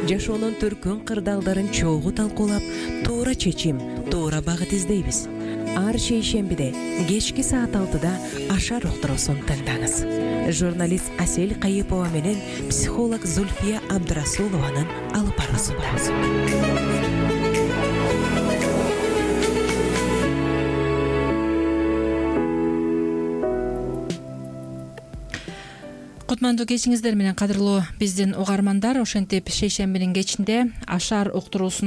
жашоонун түркүн кырдаалдарын чогуу талкуулап, туура чечим, туура багыт издейбиз. Ар шейшембиде кечки саат 6-да Ашар уктуруусун тыңдаңыз. Журналист Асель Кайыпова менен психолог Зульфия Абдрасулованын алып баруусунда. Кутмандуу кечиңиздер менен кадырлуу биздин угармандар. Ошентип шейшембинин кечинде Ашар уктуруусу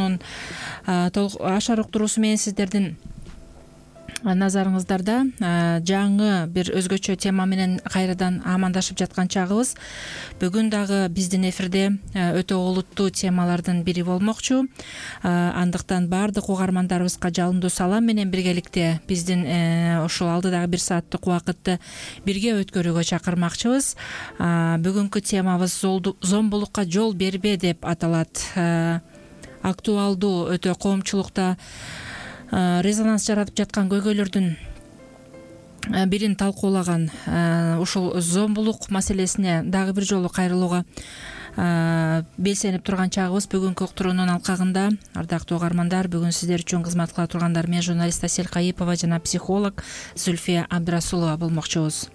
менен сиздердин назарыңыздарда жаңы бир өзгөчө тема менен кайрадан амандашып жаткан чагыбыз. Бүгүн дагы биздин эфирде өтө олуттуу темалардын бири болмокчу. Андыктан баардык угармандарыбызга жалындуу салам менен биргеликте биздин ушул алдыдагы 1 сааттык убакытты бирге өткөрүүгө чакырмакчыбыз. Бүгүнкү темабыз зомбулукка жол бербе деп аталат. Актуалдуу, өтө коомчулукта резонанс жаратып жаткан көйгөйлөрдүн бирин талкуулаган ушул зомбулук маселесине дагы бир жолу кайрылууга белсенип турган чагыбыз. Бүгүнкү уктуруунун алкагында, ардактуу угармандар, бүгүн сиздер үчүн кызмат кыла тургандар мен журналист Асель Кайыпова жана психолог Зульфия Абдрасулова болмокчубуз.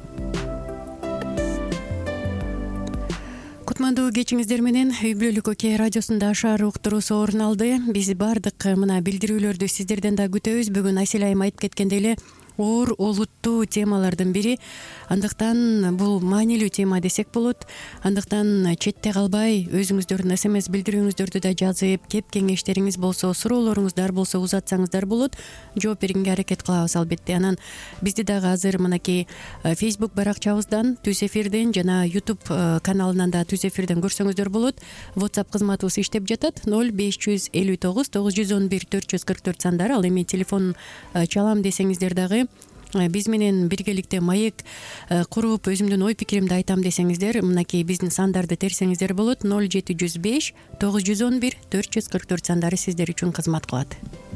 Кутмандуу кечиңиздер менен Үй бүлөлүк Окей радиосунда Ашар уктуруусу орун алды. Биз баардык мына билдирүүлөрдү сиздерден да күтөбүз. Бүгүн Асель айым айтып кеткендей эле оор олуттуу темалардын бири. Андыктан бул маанилүү тема десек болот. Андыктан четте калбай өзүңүздөрдүн SMS билдирүүңүздөрдү да жазып, кеп кеңештериңиз болсо, суроолоруңуздар болсо узатсаңыздар болот. Жооп бергенге аракет кылабыз албетте. Анан бизди дагы азыр мынакей Facebook баракчабыздан, түз эфирден жана YouTube каналынан да түз эфирден көрсөңүздөр болот. WhatsApp кызматыбыз иштеп жатат. 0559 911 444 сандары. Ал эми телефон чалам десеңиздер дагы биз менен биргеликте маек куруп өзүмдүн ой пикиримди айтам десеңиздер, мынакей биздин сандарды терсеңиздер болот. 0705 911 444 сандары сиздер үчүн кызмат кылат.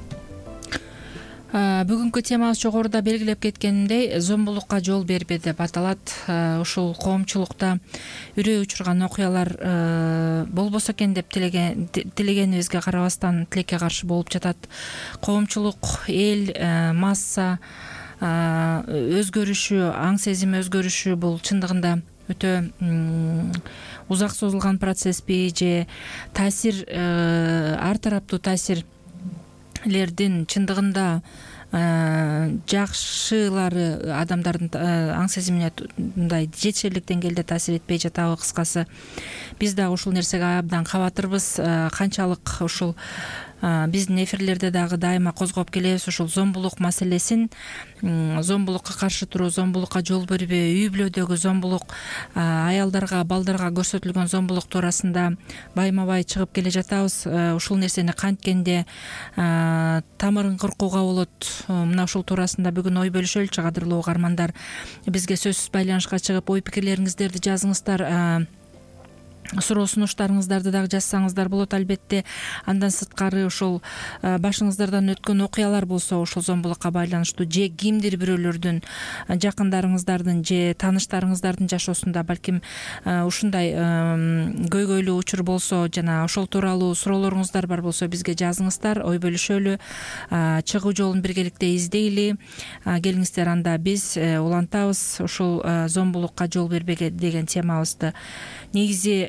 Бүгүнкү темабыз жогоруда белгилеп кеткендей, зомбулукка жол бербе деп аталат. Ушул коомчулукта үрөө учурган окуялар болбосо экен деп тилегенибизге карабастан тилекке каршы болуп жатат. Коомчулук, эл, масса өзгөрүшү, аң сезими өзгөрүшү бул чындыгында өтө узак созулган процессби же таасир, ар тараптуу таасирлердин чындыгында жакшылары адамдардын аң сезимине мындай жетишерлик деңгээлде таасир этпей жатабы? Кыскасы, биз дагы ушул нерсеге абдан кабатырбыз. Канчалык ушул биздин эфирлерде дагы дайыма козгоп келебиз ушул зомбулук маселесин. Зомбулукка каршы туруу, зомбулукка жол бербөө, үй бүлөдөгү зомбулук, аялдарга, балдарга көрсөтүлгөн зомбулук туурасында байма бай чыгып келе жатабыз. Ушул нерсени канткенде тамырын кыркууга болот. Мына ушул туурасында бүгүн ой бөлүшөлүчү кадырлуу угармандар. Бизге сөзсүз байланышка чыгып ой пикирлериңиздерди жазыңыздар. Суроо сунуштарыңыздарды дагы жазсаңыздар болот албетте. Андан сырткары ушул башыңыздардан өткөн окуялар болсо, ушул зомбулукка байланыштуу же кимдир бирөөлөрдүн, жакындарыңыздардын же тааныштарыңыздардын жашоосунда балким ушундай көйгөйлүү учур болсо жана ошол тууралуу суроолоруңуздар бар болсо бизге жазыңыздар, ой бөлүшөлү, чыгуу жолун биргеликте издейли. Келиңиздер, анда биз улантабыз ушул зомбулукка жол бербеге деген темабызды. Негизи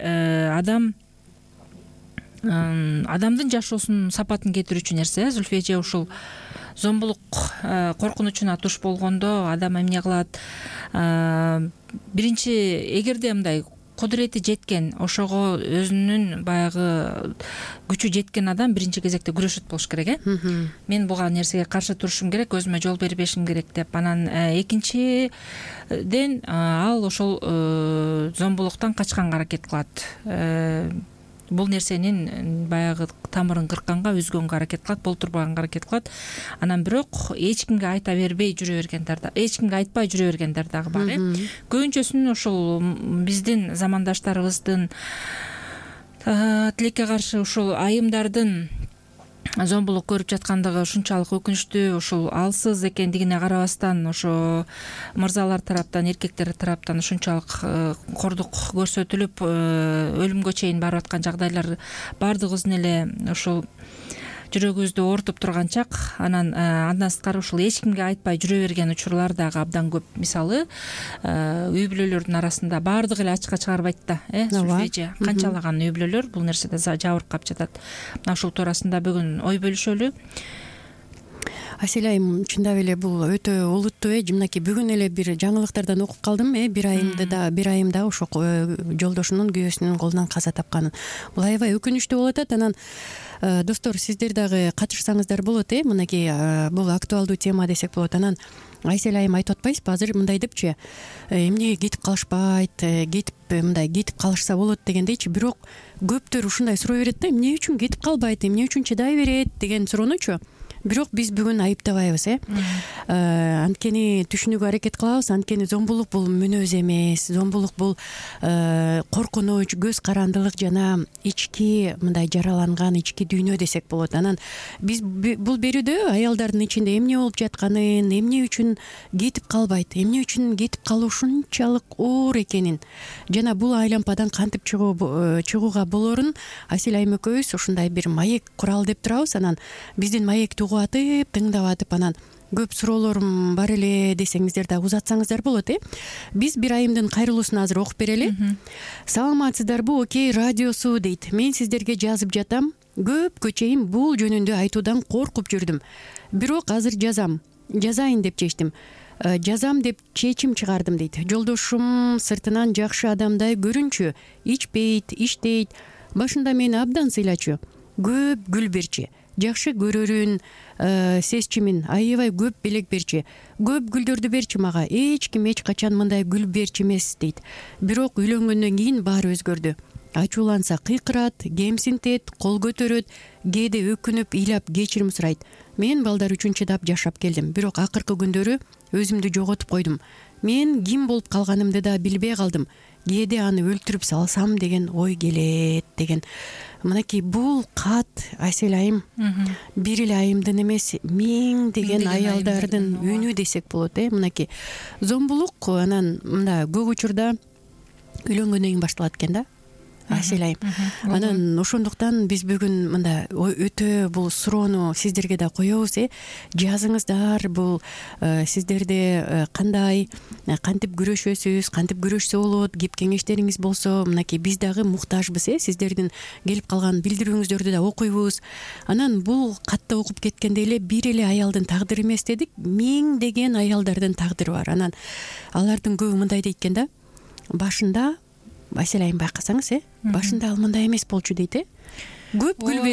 адамдын жашоосунун сапатын кетирүүчү нерсе. Зульфия же ушул зомбулук коркунучуна туш болгондо адам эмне кылат? Биринчи, эгерде мындай кудурети жеткен, ошого өзүнүн баягы күчү жеткен адам биринчи кезекте күрөшөт болуш керек. Мен буга нерсеге каршы турушум керек, өзүмө жол бербешим керек деп. Анан экинчиден ал ошол зомбулуктан качканга аракет кылат. Бул нерсенин баягы тамырын кыркканга, үзгөнгө аракет кылат, болтурбаганга аракет кылат. Анан бирок эч кимге айта бербей жүрө бергендер да, эч кимге айтпай жүрө бергендер дагы бар. Көбүнчөсүнүн ушул биздин замандаштарыбыздын тилекке каршы ушул айымдардын зомбулук көрүп жаткандыгы ушунчалык өкүнүчтүү, ушул алсыз экендигине карабастан ошо мырзалар тараптан, эркектер тараптан ушунчалык кордук көрсөтүлүп өлүмгө чейин барып аткан жагдайлар баардыгыбыздын эле ушул жүрөгүбүздү оорутуп турган чак. Андан сырткары ушул эч кимге айтпай жүрө берген учурлар дагы абдан көп. Мисалы үй бүлөлөрдүн арасында баардыгы эле ачыкка чыгарбайт да, сүрфеже канчалаган үй бүлөлөр бул нерседе жабыркап жатат. Мына ушул туурасында бүгүн ой бөлүшөлү. Асель айым, чындап эле бул өтө олуттуу. Мынакей бүгүн эле бир жаңылыктардан окуп калдым. Бир айымда ошо жолдошунун күйөөсүнүн колунан каза тапканын. Бул аябай өкүнүчтүү болуп атат. Анан достор, сиздер дагы катышсаңыздар болот. Мынакей бул актуалдуу тема десек болот. Анан Асель айым айтып атпайсызбы азыр мындай депчи, эмне кетип калышпайт, кетип калышса болот дегендейчи. Бирок көптөр ушундай суроо берет да, эмне үчүн кетип калбайт, эмне үчүн чыдай берет деген суроонучу. Бирок биз бүгүн айыптабайбыз. Анткени түшүнүүгө аракет кылабыз. Анткени зомбулук бул мүнөз эмес, зомбулук бул коркунуч, көз карандылык жана ички мындай жараланган ички дүйнө десек болот. Анан биз бул берүүдө аялдардын ичинде эмне болуп жатканын, эмне үчүн кетип калбайт, эмне үчүн кетип калуу ушунчалык оор экенин жана бул айлампадан кантип чыгууга болорун Асель айым экөөбүз ушундай бир маек куралы деп турабыз. Анан биздин маекти атып, тыңдап атып, анан көп суроолорум бар эле десеңиздер да узатсаңыздар болот. Биз бир айымдын кайрылуусун азыр окуп берели. Саламатсыздарбы, Окей радиосу дейт. Мен сиздерге жазып жатам. Көпкө чейин бул жөнүндө айтуудан коркуп жүрдүм. Бирок азыр жазайын деп чечтим. Жазам деп чечим чыгардым дейт. Жолдошум сыртынан жакшы адамдай көрүнчү, ичпейт, иштейт. Башында мени абдан сыйлачу. Көп гүл берчи. Жакшы көрөрүн, сезчимин, аябай көп белек берчи. Көп гүлдөрдү берчи мага. Эч ким эч качан мындай гүл берчи эмес дейт. Бирок үйлөнгөндөн кийин баары өзгөрдү. Ачууланса кыйкырат, кемсинтет, кол көтөрөт, кээде өкүнүп, ыйлап кечирим сурайт. Мен балдар үчүн чыдап жашап келдим. Бирок акыркы күндөрү өзүмдү жоготуп койдум. Мен ким болуп калганымды да билбей калдым. Кээде аны өлтүрүп салсам деген ой келет деген. Мынакей бул кат Асель айым бир эле айымдын эмес, миңдеген аялдардын үнү десек болот. Мынакей зомбулук анан мында көп учурда үйлөнгөндөн кийин башталат экен да, Асель айым. Анан ошондуктан биз бүгүн мында өтө бул суроону сиздерге да коебуз. Жазыңыздар, бул сиздерде кантип күрөшөсүз, кантип күрөшсө болот, кеп кеңештериңиз болсо, мынакей биз дагы муктажбыз. Сиздердин келип калган билдирүүңүздөрдү да окуйбуз. Анан бул катты окуп кеткенде эле бир эле аялдын тагдыры эмес дедик, миңдеген аялдардын тагдыры бар. Анан алардын көбү мындай дейт экен да, башында Асель айым байкасаңыз, башында ал мындай эмес болчу дейт. Көп гүл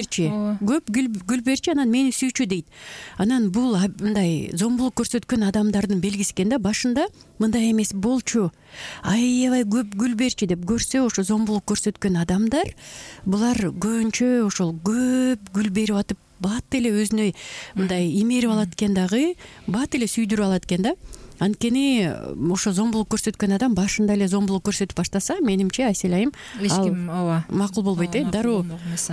берчи, анан мени сүйчү дейт. Анан бул мындай зомбулук көрсөткөн адамдардын белгиси экен да, башында мындай эмес болчу, аябай көп гүл берчи деп көрсө, ошо зомбулук көрсөткөн адамдар булар көбүнчө ошол көп гүл берип атып, бат эле өзүнө мындай имерип алат экен дагы, бат эле сүйдүрүп алат экен да. Анткени ошо зомбулук көрсөткөн адам башында эле зомбулук көрсөтүп баштаса, менимче Асель айым эч ким макул болбойт. Дароо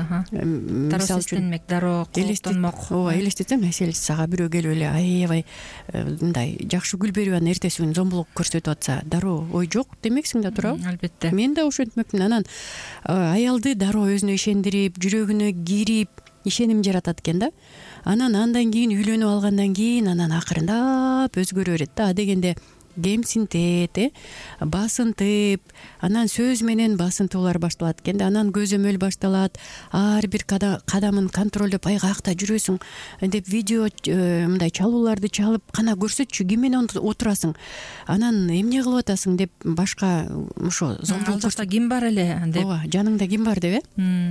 сезденмек, дароо кооптонмок. Элестетсем, Асель, сага бирөө келип эле аябай мындай жакшы гүл берип анан эртеси күнү зомбулук көрсөтүп атса, дароо ой жок демексиң да, туурабы? Албетте. Мен да ошентмекмин. Анан аялды дароо өзүнө ишендирип, жүрөгүнө кирип, ишеним жаратат экен да. Анан андан кийин үйлөнүп алгандан кийин анан акырындап өзгөрө берет да. Дегенде кемсинтет, басынтып, анан сөз менен басынтуулар башталат экен да. Анан көзөмөл башталат, ар бир кадамын контролдоп, каякта жүрөсүң деп видео мындай чалууларды чалып, кана көрсөтчү, ким менен отурасың, анан эмне кылып атасың деп башка ошо зомбулук жакта ким бар эле деп. Ооба, жаныңда ким бар деп.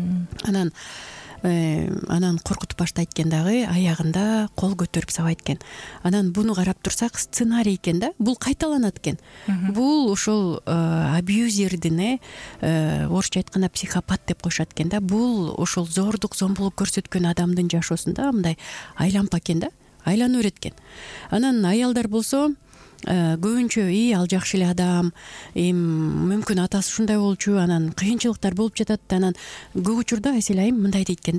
Анан коркутуп баштайт экен дагы, аягында кол көтөрүп сабайт экен. Анан буну карап турсак, сценарий экен да, бул кайталанат экен. Бул ошол абьюзердин, орусча айтканда психопат деп коюшат экен да. Бул ошол зордук, зомбулук көрсөткөн адамдын жашоосунда мындай айлампа экен да, айлана берет экен. Анан аялдар болсо көбүнчө ал жакшы эле адам, мүмкүн атасы ушундай болчу, анан кыйынчылыктар болуп жатат. Анан көп учурда Асель айым мындай дейт экен да,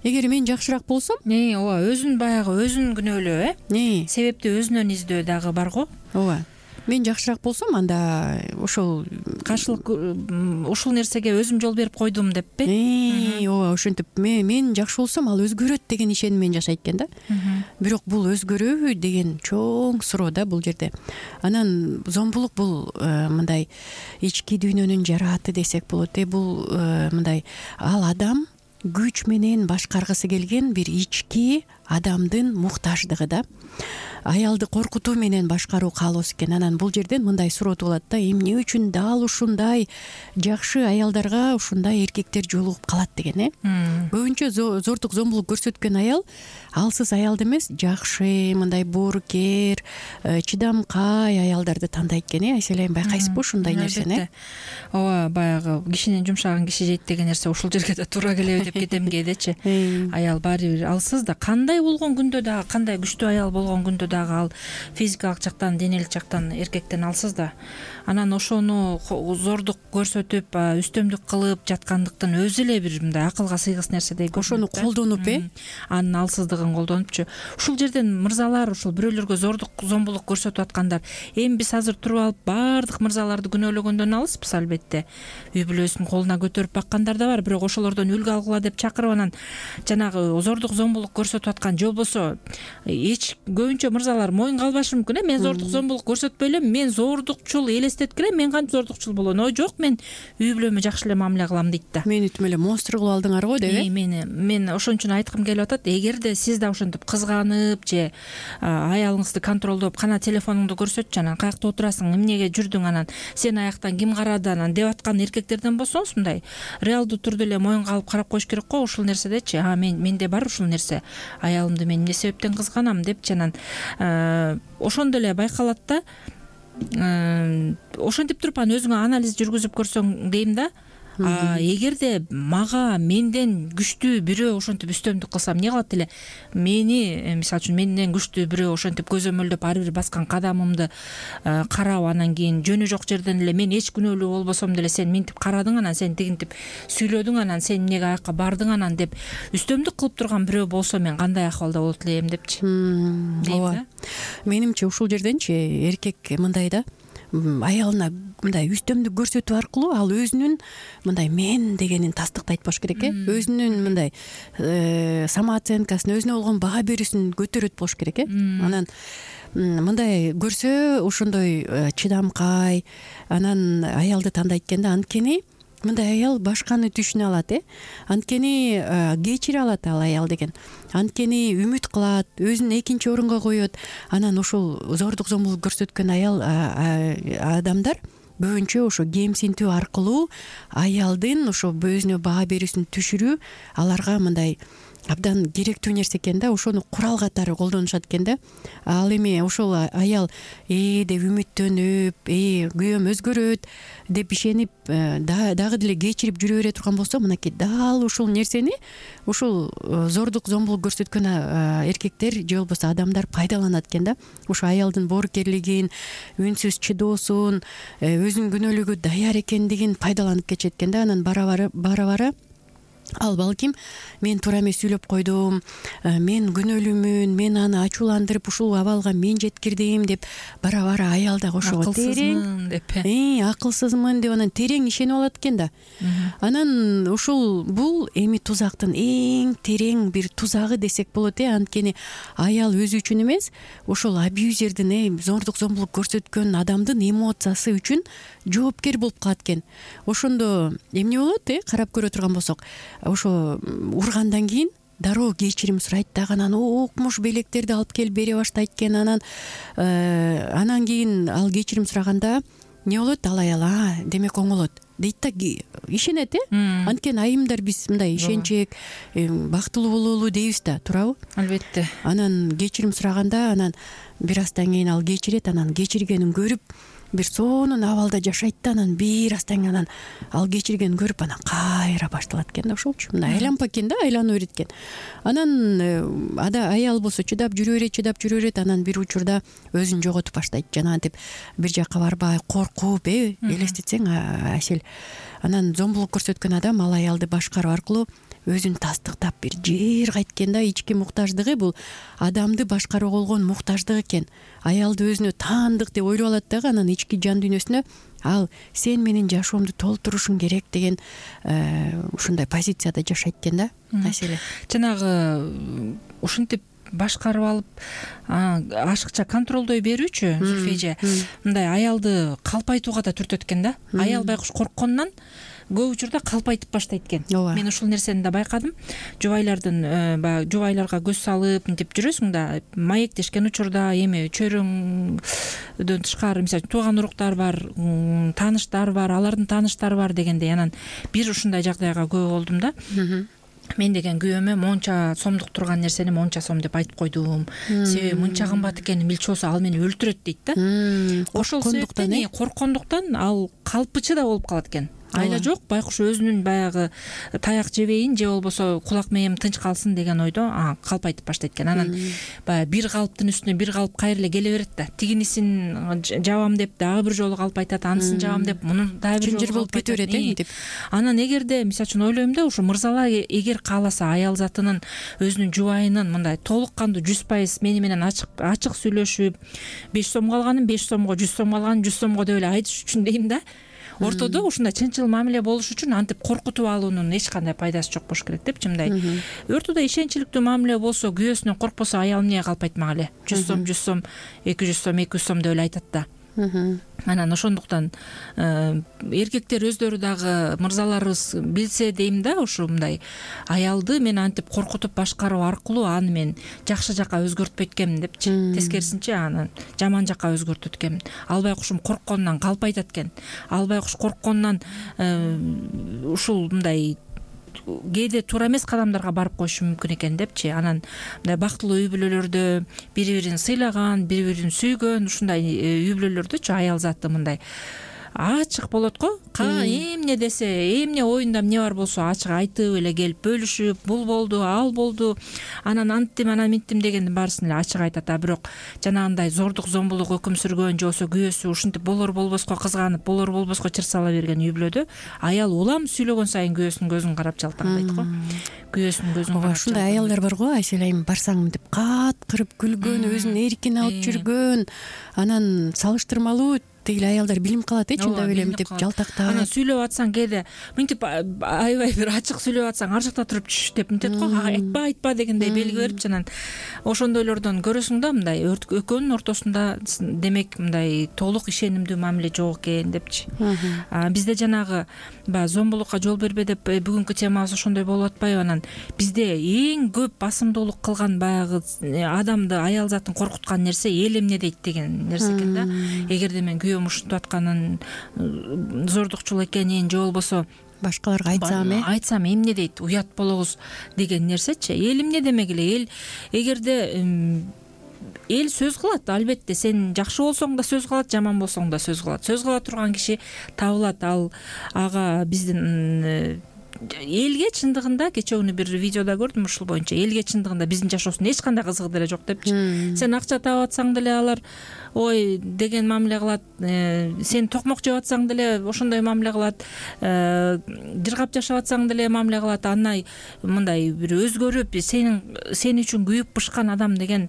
эгер мен жакшыраак болсом ооба өзүн баягы өзүн күнөөлөө себепти өзүнөн издөө дагы бар го. ооба мен жакшыраак болсом анда ошол каршылык ушул нерсеге өзүм жол берип койдум деппи. ооба ошентип мен жакшы болсом ал өзгөрөт деген ишениммен жашайт экен да. Бирок бул өзгөрөбү деген чоң суроо да бул жерде. Анан зомбулук бул мындай ички дүйнөнүн жарааты десек болот. Бул мындай ал адам күч менен башкаргысы келген бир ички адамдын муктаждыгы да. Аялды коркутуу менен башкаруу каалоосу экен. Анан бул жерден мындай суроо туулат да, эмне үчүн дал ушундай жакшы аялдарга ушундай эркектер жолугуп калат деген Көбүнчө зордук зомбулук көрсөткөн аял алсыз аялды эмес, жакшы, мындай боорукер, чыдамкай аялдарды тандайт экен. Айселайым байкайсызбы ушундай нерсени? Ооба, баягы кишинин жумшагын киши жейт деген нерсе ушул жерге да туура келеби деп кетем кээдечи. Аял баары бир алсыз да, кандай болгон күндө дагы, кандай күчтүү аял болгон күндө дагы ал физикалык жактан, денелик жактан эркектен алсыз да. Анан ошону зордук көрсөтүп, үстөмдүк кылып жаткандыктын өзү эле бир мындай акылга сыйгыс нерседей көрүнөт. Ошону колдонуп, анын алсыздыгын колдонупчу. Ушул жерден мырзалар, ушул бирөөлөргө зордук, зомбулук көрсөтүп аткандар, эми биз азыр туруп алып баардык мырзаларды күнөөлөгөндөн алыспыз албетте. Үй бүлөсүн колуна көтөрүп баккандар да бар, бирок ошолордон үлгү алгыла деп чакырып анан жанагы зордук, зомбулук көрсөтүп аткан же болбосо көбүнчө мырзалар моюнга албашы мүмкүн. Мен зордук, зомбулук көрсөтпөй элем, мен зордукчул элестеткиле, мен кантип зордукчул болом? Ой жок, мен үй бүлөмө жакшы эле мамиле кылам дейт да. Мени түм эле монстр кылып алдыңар го деп. Мен ошон үчүн айткым келип атат, эгерде сиз да ошентип кызганып же аялыңызды контролдоп, кана телефонуңду көрсөтчү, анан каякта отурасың, эмнеге жүрдүң, анан сен аяктан ким карады, анан деп аткан эркектерден болсоңуз, мындай реалдуу түрдө эле моюнга алып карап коюш керек го ушул нерседечи. Менде бар ушул нерсе, аялымды мен эмне себептен кызганам депчи. Анан ошондо эле байкалат да. Ошентип туруп анан өзүңө анализ жүргүзүп көрсөң дейм да. Эгерде мага менден күчтүү бирөө ошентип үстөмдүк кылсам эмне кылат эле? Мени, мисалы үчүн, менден күчтүү бирөө ошентип көзөмөлдөп ар бир баскан кадамымды карап, анан кийин жөнү жок жерден эле мен эч күнөөлүү болбосом деле сен минтип карадың, анан сен тигинтип сүйлөдүң, анан сен эмнеге аякка бардың анан деп үстөмдүк кылып турган бирөө болсо мен кандай акыбалда болот элем депчи. Ооба. Менимче ушул жерденчи эркек мындай да, аялына мындай үстөмдүк көрсөтүү аркылуу ал өзүнүн мындай мен дегенин тастыктайт болуш керек. Өзүнүн мындай самооценкасын, өзүнө болгон баа берүүсүн көтөрөт болуш керек. Анан мындай көрсө ошондой чыдамкай анан аялды тандайт экен да. Анткени мындай аял башканы түшүнө алат, анткени кечире алат ал аял деген. Анткени үмүт кылат, өзүн экинчи орунга коет. Анан ошол зордук, зомбулук көрсөткөн адамдар көбүнчө ошо кемсинтүү аркылуу аялдын ошо өзүнө баа берүүсүн түшүрүү аларга мындай абдан керектүү нерсе экен да. Ошону курал катары колдонушат экен да. Ал эми ошол аял деп үмүттөнүп, күйөөм өзгөрөт деп ишенип дагы деле кечирип жүрө бере турган болсо, мынакей дал ушул нерсени ушул зордук, зомбулук көрсөткөн эркектер же болбосо адамдар пайдаланат экен да. Ошо аялдын боорукерлигин, үнсүз чыдоосун, өзүнүн күнөөлөгө даяр экендигин пайдаланып кетишет экен да. Анан бара бара ал балким мен туура эмес сүйлөп койдум, мен күнөөлүүмүн, мен аны ачууландырып ушул абалга мен жеткирдим деп бара бара аял дагы ошого терең деп акылсызмын деп анан терең ишенип алат экен да. Анан ушул бул эми тузактын эң терең бир тузагы десек болот. Анткени аял өзү үчүн эмес, ошол абьюзердин, зордук, зомбулук көрсөткөн адамдын эмоциясы үчүн жоопкер болуп калат экен. Ошондо эмне болот, карап көрө турган болсок, ошо ургандан кийин дароо кечирим сурайт дагы, анан окмуш белектерди алып келип бере баштайт экен. Анан кийин ал кечирим сураганда эмне болот? Ал аял демек оңолот дейт да, ишенет. Анткени айымдар биз мындай ишенчек, бактылуу бололу дейбиз да, туурабы? Албетте. Анан кечирим сураганда анан бир аздан кийин ал кечирет, анан кечиргенин көрүп бир сонун абалда жашайт да анан бир астаңынан ал кечиргенин көрүп анан кайра башталат экен да ошолчу мындай айланпа экен да айланып берет экен. Анан аял болсо чыдап жүрө берет анан бир учурда өзүн жоготуп баштайт жанагынтип бир жакка барбай коркуп элестетсең Асель. Анан зомбулук көрсөткөн адам ал аялды башкаруу аркылуу өзүн тастыктап бир жер кайткен да. Ички муктаждыгы бул адамды башкарууга болгон муктаждык экен. Аялды өзүнө таандык деп ойлоп алат дагы анан ички жан дүйнөсүнө ал сен менин жашоомду толтурушуң керек деген ушундай позицияда жашайт экен да Асель. Жанагы ушинтип башкарып алып ашыкча контролдой берүүчү Зульфия эже мындай аялды калпайтууга да түртөт экен да. Аял байкуш корккондон көп учурда калпайтып баштайт экен. Мен ушул нерсени да байкадым. Жубайларга көз салып мынтип жүрөсүң да, маектешкен учурда эми чөйрөңдөн тышкары мисалы тууган уруктар бар, тааныштар бар, алардын тааныштары бар дегендей анан бир ушундай жагдайга күбө болдум да. Мен деген күйөөмө монча сомдук турган нерсени монча сом деп айтып койдум. Себеби мынча кымбат экенин билчү болсо ал мени өлтүрөт дейт да. Ошол себептен корккондуктан ал калпычы да болуп калат экен. Айла жок, байкуш өзүнүн баягы таяк жебейин же болбосо кулак мээм тынч калсын деген ойдо калпайтып баштайт экен. Анан баягы бир калыптын үстүнө бир калып кайра эле келе берет да. Тигинисин жабам деп дагы бир жолу калпайтат, анысын жабам деп мунун дагы бир жолу болуп кете берет мынтип. Анан эгерде мисалы үчүн ойлойм да, ушу мырзалар эгер кааласа аял затынын өзүнүн жубайынын мындай толук кандуу 100% мени менен ачык сүйлөшүп 5 сом калганын 5 сомго, 100 сом калганын 100 сомго деп эле айтыш үчүн дейм да. Ортодо ушундай чынчыл мамиле болуш үчүн антип коркутуп алуунун эч кандай пайдасы жок болуш керек депчи мындай. Ортодо ишенчиликтүү мамиле болсо, күйөөсүнөн коркпосо аялым эмне калпайтмак эле. 100 сом, 100 сом, 200 сом, 200 сом деп эле айтат да. Анан ошондуктан эркектер өздөрү дагы мырзаларыбыз билсе дейм да, ушу мындай аялды мен антип коркутуп башкаруу аркылуу аны мен жакшы жакка өзгөртпөйт экенмин депчи. Тескерисинче аны жаман жакка өзгөртөт экенмин. Албай кушум корккондон калпайтат экен. Албай куш корккондон ушул мындай кээде туура эмес кадамдарга барып коюшу мүмкүн экен депчи. Анан мындай бактылуу үй бүлөлөрдө бири-бирин сыйлаган, бири-бирин сүйгөн ушундай үй бүлөлөрдөчү аял заты мындай ачык болот го. Эмне десе, эмне оюнда эмне бар болсо ачык айтып эле келип бөлүшүп, бул болду, ал болду, анан анттим, анан минттим дегендин баарысын эле ачык айтат. Бирок жанагындай зордук, зомбулук өкүм сүргөн же болбосо күйөөсү ушинтип болор болбоско кызганып, болор болбоско чыр сала берген үй бүлөдө аял улам сүйлөгөн сайын күйөөсүнүн көзүн карап жалтаңдайт го. Күйөөсүнүн көзүн карап. Ушундай аялдар бар го, Асель айым, барсаң мынтип каткырып күлгөн, өзүнүн эркин алып жүргөн, анан салыштырмалуу тигил аялдар билим калат чындап эле мынтип жалтактап. Анан сүйлөп атсаң кээде мынтип аябай бир ачык сүйлөп атсаң ар жакта туруп чүш деп мынтет го, айтпа дегендей белги берип анан ошондойлордон көрөсүң да мындай экөөнүн ортосунда демек мындай толук ишенимдүү мамиле жок экен депчи. Бизде жанагы баягы зомбулукка жол бербе деп бүгүнкү темабыз ошондой болуп атпайбы? Анан бизде эң көп басымдуулук кылган баягы адамды аял затын коркуткан нерсе эл эмне дейт деген нерсе экен да. Эгерде мен күйөөм ушинтип атканын, зордукчул экенин же болбосо башкаларга айтсам эмне дейт, уят болобуз деген нерсечи. Эл эмне демек эле, эл эгерде эл сөз кылат, албетте сен жакшы болсоң да сөз кылат, жаман болсоң да сөз кылат. Сөз кыла турган киши табылат. Ага биздин элге чындыгында кечээ күнү бир видеодо көрдүм ушул боюнча. Элге чындыгында биздин жашоосунда эч кандай кызыгы деле жок депчи. Сен акча таап атсаң деле алар ой деген мамиле кылат, сен токмок жеп атсаң деле ошондой мамиле кылат, жыргап жашап атсаң деле мамиле кылат. Андай мындай бир өзгөрүп сен үчүн күйүп бышкан адам деген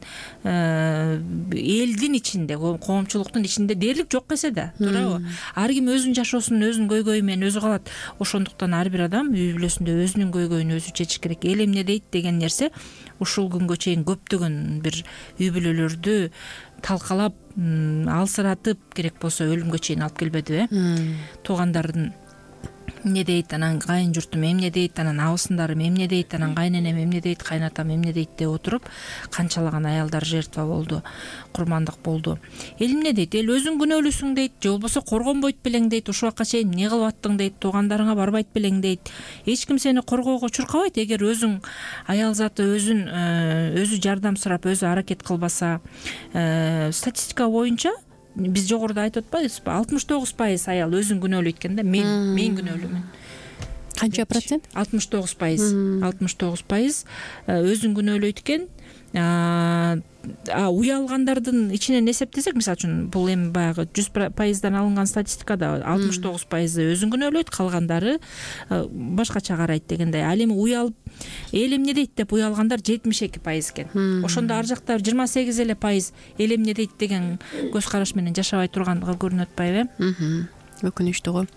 элдин ичинде, коомчулуктун ичинде дээрлик жок эсе да, туурабы? Ар ким өзүнүн жашоосун өзүнүн көйгөйү менен өзү калат. Ошондуктан ар бир адам үй бүлөсүндө өзүнүн көйгөйүн өзү чечиш керек. Эл эмне дейт деген нерсе ушул күнгө чейин көптөгөн бир үй бүлөлөрдү талкалап, алсыратып, керек болсо өлүмгө чейин алып келбедиби? Туугандардын эмне дейт, анан кайын журтум эмне дейт, анан абысындарым эмне дейт, анан кайненем эмне дейт, кайнатам эмне дейт деп отуруп канчалаган аялдар жертва болду, курмандык болду. Эл эмне дейт, эл өзүң күнөөлүүсүң дейт, же болбосо коргонбойт белең дейт, ушул убакка чейин эмне кылып аттың дейт, туугандарыңа барбайт белең дейт. Эч ким сени коргоого чуркабайт эгер өзүң аял заты өзү жардам сурап, өзү аракет кылбаса. Статистика боюнча биз жогоруда айтып атпайбызбы, 69% аял өзүн күнөөлөйт экен да. Мен күнөөлүүмүн. Канча процент? 69%. 69% өзүн күнөөлөйт экен. Уялгандардын ичинен эсептесек, мисалы үчүн бул эми баягы 100%дан алынган статистикада 69% өзүн күнөөлөйт, калгандары башкача карайт дегендей. Ал эми уялып эл эмне дейт деп уялгандар 72% экен. Ошондо ар жакта 28% эле эл эмне дейт деген көз караш менен жашабай турганга көрүнүп атпайбы? Өкүнүчтүү го.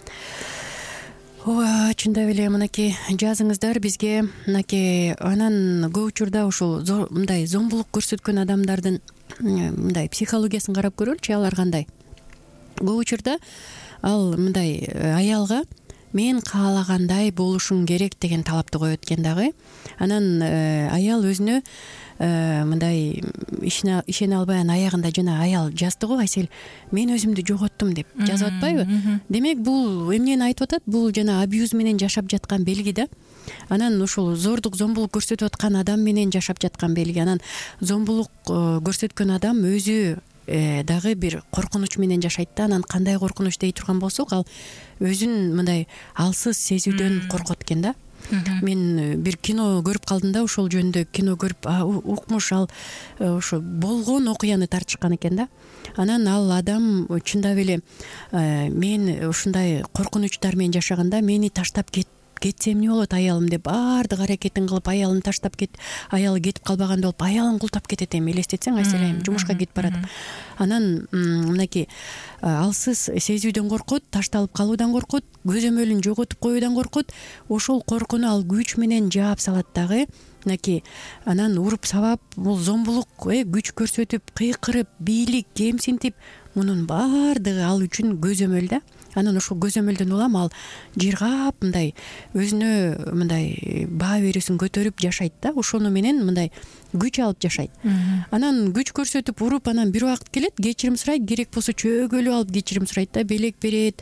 Ооба, чындап эле мынакей жазыңыздар бизге. Мынакей анан көп учурда ушул мындай зомбулук көрсөткөн адамдардын мындай психологиясын карап көрөлүчү, алар кандай. Көп учурда ал мындай аялга мен каалагандай болушуң керек деген талапты коет экен дагы. Анан аял өзүнө мындай ишене албай анан аягында жана аял жазды го, Айсел, мен өзүмдү жоготтум деп жазып атпайбы? Демек бул эмнени айтып атат? Бул жана абьюз менен жашап жаткан белги да. Анан ушул зордук, зомбулук көрсөтүп аткан адам менен жашап жаткан белги. Анан зомбулук көрсөткөн адам өзү дагы бир коркунуч менен жашайт да. Анан кандай коркунуч дей турган болсок, ал өзүн мындай алсыз сезүүдөн коркот экен да. Мен бир кино көрүп калдым да, ошол жөнүндө кино көрүп укмуш, ал ошо болгон окуяны тартышкан экен да. Анан ал адам чындап эле мен ушундай коркунучтар менен жашаганда мени таштап кетсем эмне болот аялым деп баардык аракетин кылып, аялын таштап аялы кетип калбагандай болуп, аялын култап кетет эми, элестетсең, Айселайым жумушка кетип баратып. Анан мынакей алсыз сезүүдөн коркот, ташталып калуудан коркот, көзөмөлүн жоготуп коюудан коркот. Ошол коркуну ал күч менен жаап салат дагы. Мынакей анан уруп сабап, бул зомбулук, күч көрсөтүп, кыйкырып, бийлик, кемсинтип, мунун баардыгы ал үчүн көзөмөл да. Анан ошол көзөмөлдөн улам ал жыргап мындай өзүнө мындай баа берүүсүн көтөрүп жашайт да. Ошону менен мындай күч алып жашайт. Анан күч көрсөтүп уруп, анан бир убакыт келет, кечирим сурайт, керек болсо чөйгөлүп алып кечирим сурайт да, белек берет,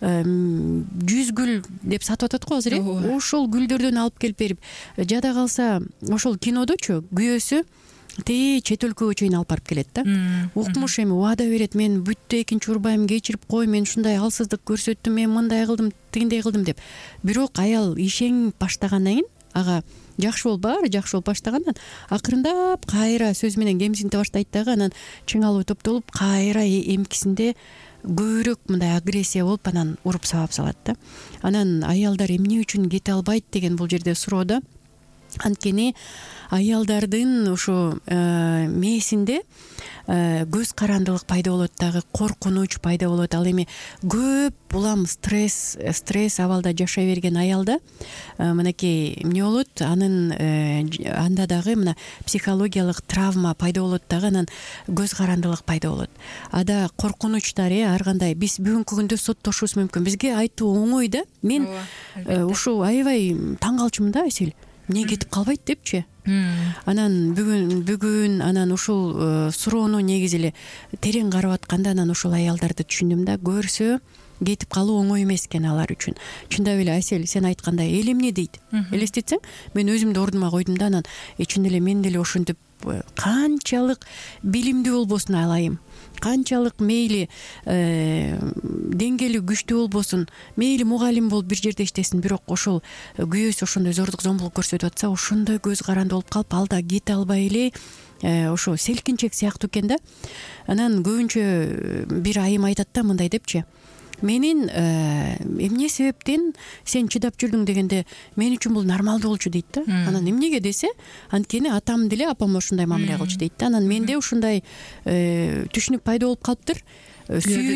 100 гүл деп сатып атат го азыр, ошол гүлдөрдөн алып келип берип, жада калса ошол кинодочу күйөөсү чет өлкөгө чейин алып барып келет да. Укмуш эми убада берет, мен бүттү экинчи урбайм, кечирип кой, мен ушундай алсыздык көрсөттүм, мен мындай кылдым, тигиндей кылдым деп. Бирок аял ишенип баштагандан кийин, ага жакшы болуп, баары жакшы болуп баштагандан акырындап кайра сөз менен кемсинте баштайт дагы. Анан чыңалуу топтолуп кайра эмкисинде көбүрөөк мындай агрессия болуп, анан уруп сабап салат да. Анан аялдар эмне үчүн кете албайт деген бул жерде суроо да. Анткени аялдардын ушу мээсинде көз карандылык пайда болот дагы, коркунуч пайда болот. Ал эми көп улам стресс абалда жашай берген аялда мынакей эмне болот, анда дагы мына психологиялык травма пайда болот дагы, анан көз карандылык пайда болот. Ада коркунучтар ар кандай биз бүгүнкү күндө соттошубуз мүмкүн. Бизге айтуу оңой да. Мен ушу аябай таң калчумун да, Айсел. Эмне кетип калбайт депчи. Анан бүгүн анан ушул суроону негизи эле терең карап атканда анан ушул аялдарды түшүндүм да. Көрсө кетип калуу оңой эмес экен алар үчүн. Чындап эле Айсел, сен айткандай эл эмне дейт? Элестетсең, мен өзүмдү ордума койдум да, анан чын эле мен деле ошентип канчалык билимдүү болбосун алайым, канчалык мейли деңгээли күчтүү болбосун, мейли мугалим болуп бир жерде иштесин, бирок ошол күйөөсү ошондой зордук, зомбулук көрсөтүп атса, ошондой көз каранды болуп калып, ал да кете албай эле ошо селкинчек сыяктуу экен да. Анан көбүнчө бир айым айтат да, мындай депчи: менин эмне себептен сен чыдап жүрдүң дегенде, мен үчүн бул нормалдуу болчу дейт да. Анан эмнеге десе, анткени атам деле апама ушундай мамиле кылчу дейт да. Анан менде ушундай түшүнүк пайда болуп калыптыр. Сүйүү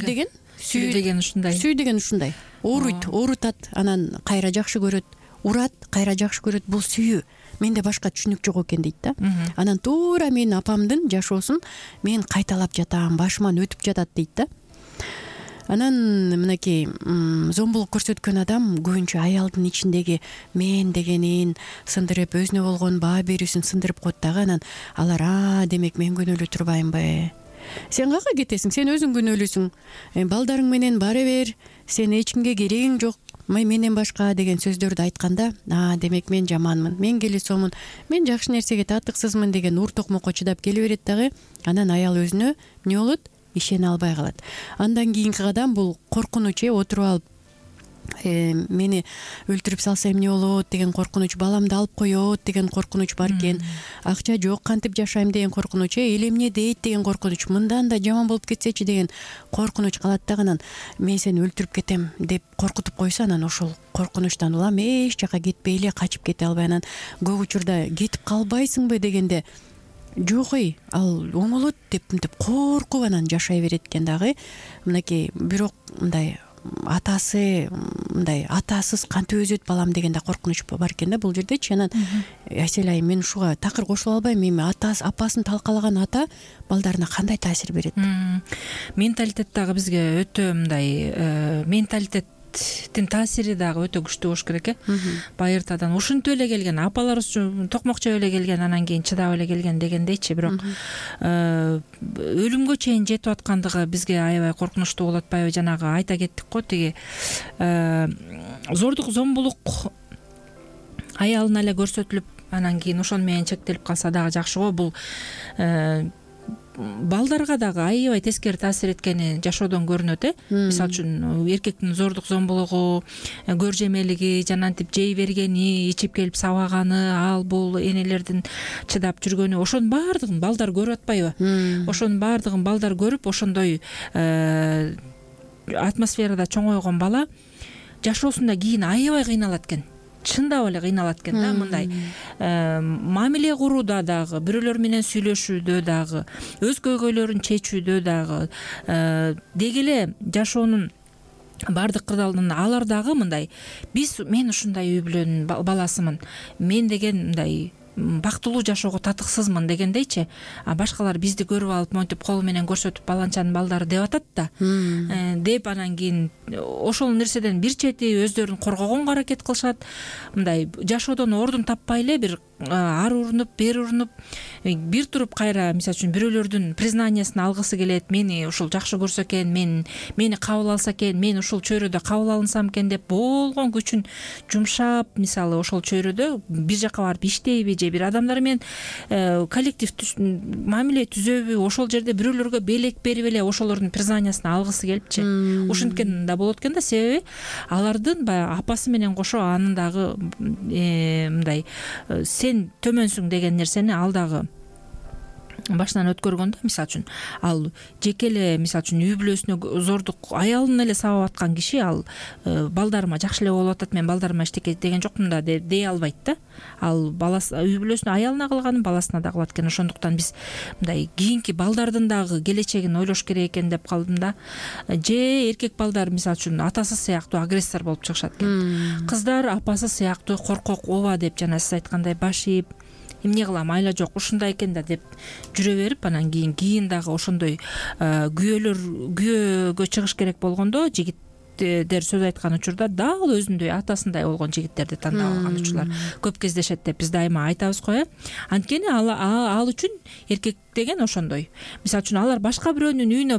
деген ушундай оорутат, анан кайра жакшы көрөт, урат, кайра жакшы көрөт. Бул сүйүү. Менде башка түшүнүк жок экен дейт да. Анан туура менин апамдын жашоосун мен кайталап жатам, башыман өтүп жатат дейт да. Анан мынакей зомбулук көрсөткөн адам көбүнчө аялдын ичиндеги мен дегенин сындырып, өзүнө болгон баа берүүсүн сындырып коет дагы. Анан алар демек мен күнөөлүү турбаймынбы? Сен кака кетесиң? Сен өзүң күнөөлүүсүң. Балдарың менен бара бер, сен эч кимге керегиң жок, менен башка деген сөздөрдү айтканда, демек мен жаманмын, мен келесомун, мен жакшы нерсеге татыксызмын деген ур токмокко чыдап келе берет дагы. Анан аял өзүнө эмне болот? ишене албай калат. Андан кийинки кадам бул коркунуч, отуруп алып мени өлтүрүп салса эмне болот деген коркунуч, баламды алып коет деген коркунуч бар экен, акча жок кантип жашайм деген коркунуч, эл эмне дейт деген коркунуч, мындан да жаман болуп кетсечи деген коркунуч калат да, анан мен сени өлтүрүп кетем деп коркутуп койсо, анан ошол коркунучтан улам эч жака кетпей эле, качып кете албай, анан көп учурда кетип калбайсыңбы дегенде жок ал оңолот деп мынтип коркуп анан жашай берет экен дагы. Мынакей бирок мындай атасы мындай атасыз кантип өсөт балам деген да коркунуч бар экен да бул жердечи. Анан Асель айым, мен ушуга такыр кошула албайм. Эми апасын талкалаган ата балдарына кандай таасир берет? Менталитет дагы бизге өтө мындай менталитеттин таасири дагы өтө күчтүү болуш керек байыртадан. Ушинтип эле келген, апаларыбыз токмок жеп эле келген, анан кийин чыдап эле келген дегендейчи. Бирок өлүмгө чейин жетип аткандыгы бизге аябай коркунучтуу болуп атпайбы? Жанагы айта кеттик го, тиги зордук зомбулук аялына эле көрсөтүлүп, анан кийин ошону менен чектелип калса дагы жакшы го. Бул балдарга дагы аябай тескери таасир эткени жашоодон көрүнөт. Мисалы үчүн эркектин зордук зомбулугу, көржемелиги, жанантип жей бергени, ичип келип сабаганы, ал бул энелердин чыдап жүргөнү, ошонун баардыгын балдар көрүп атпайбы? Ошонун баардыгын балдар көрүп, ошондой атмосферада чоңойгон бала жашоосунда кийин аябай кыйналат экен. Чындап эле кыйналат экен да. Мындай мамиле курууда дагы, бирөөлөр менен сүйлөшүүдө дагы, өз көйгөйлөрүн чечүүдө дагы, деги эле жашоонун баардык кырдаалынан алар дагы мындай мен ушундай үй бүлөнүн баласымын, мен деген мындай бактылуу жашоого татыксызмын дегендейчи. Башкалар бизди көрүп алып монтип кол менен көрсөтүп баланчанын балдары деп атат да. Деп анан кийин ошол нерседен бир чети өздөрүн коргогонго аракет кылышат. Мындай жашоодон ордун таппай эле бир ары урунуп, бери урунуп, бир туруп кайра мисалы үчүн бирөөлөрдүн признаниясын алгысы келет. Мени ушул жакшы көрсө экен, мени кабыл алса экен, мен ушул чөйрөдө кабыл алынсам экен деп болгон күчүн жумшап, мисалы ошол чөйрөдө бир жака барып иштейби, же бир адамдар менен коллектив мамиле түзөбү, ошол жерде бирөөлөргө белек берип эле ошолордун признаниясын алгысы келипчи. Ушинткен да болот экен да, себеби алардын баягы апасы менен кошо анын дагы мындай сен төмөнсүң деген нерсени ал дагы башынан өткөргөндө. Мисалы үчүн ал жеке эле мисалы үчүн үй бүлөсүнө зордук аялын эле сабап аткан киши ал балдарыма жакшы эле болуп атат, мен балдарыма эчтеке деген жокмун да дей албайт да. Ал баласы үй бүлөсүнө аялына кылганын баласына да кылат экен. Ошондуктан биз мындай кийинки балдардын дагы келечегин ойлош керек экен деп калдым да. Же эркек балдар мисалы үчүн атасы сыяктуу агрессор болуп чыгышат экен. Кыздар апасы сыяктуу коркок, ооба деп жана сиз айткандай баш ийип, эмне кылам, айла жок, ушундай экен да деп жүрө берип, анан кийин дагы ошондой күйөөгө чыгыш керек болгондо жигиттер сөз айткан учурда дал өзүндөй атасындай болгон жигиттерди тандап алган учурлар көп кездешет деп биз дайыма айтабыз го. Анткени ал үчүн эркек деген ошондой. Мисалы үчүн алар башка бирөөнүн үйүнө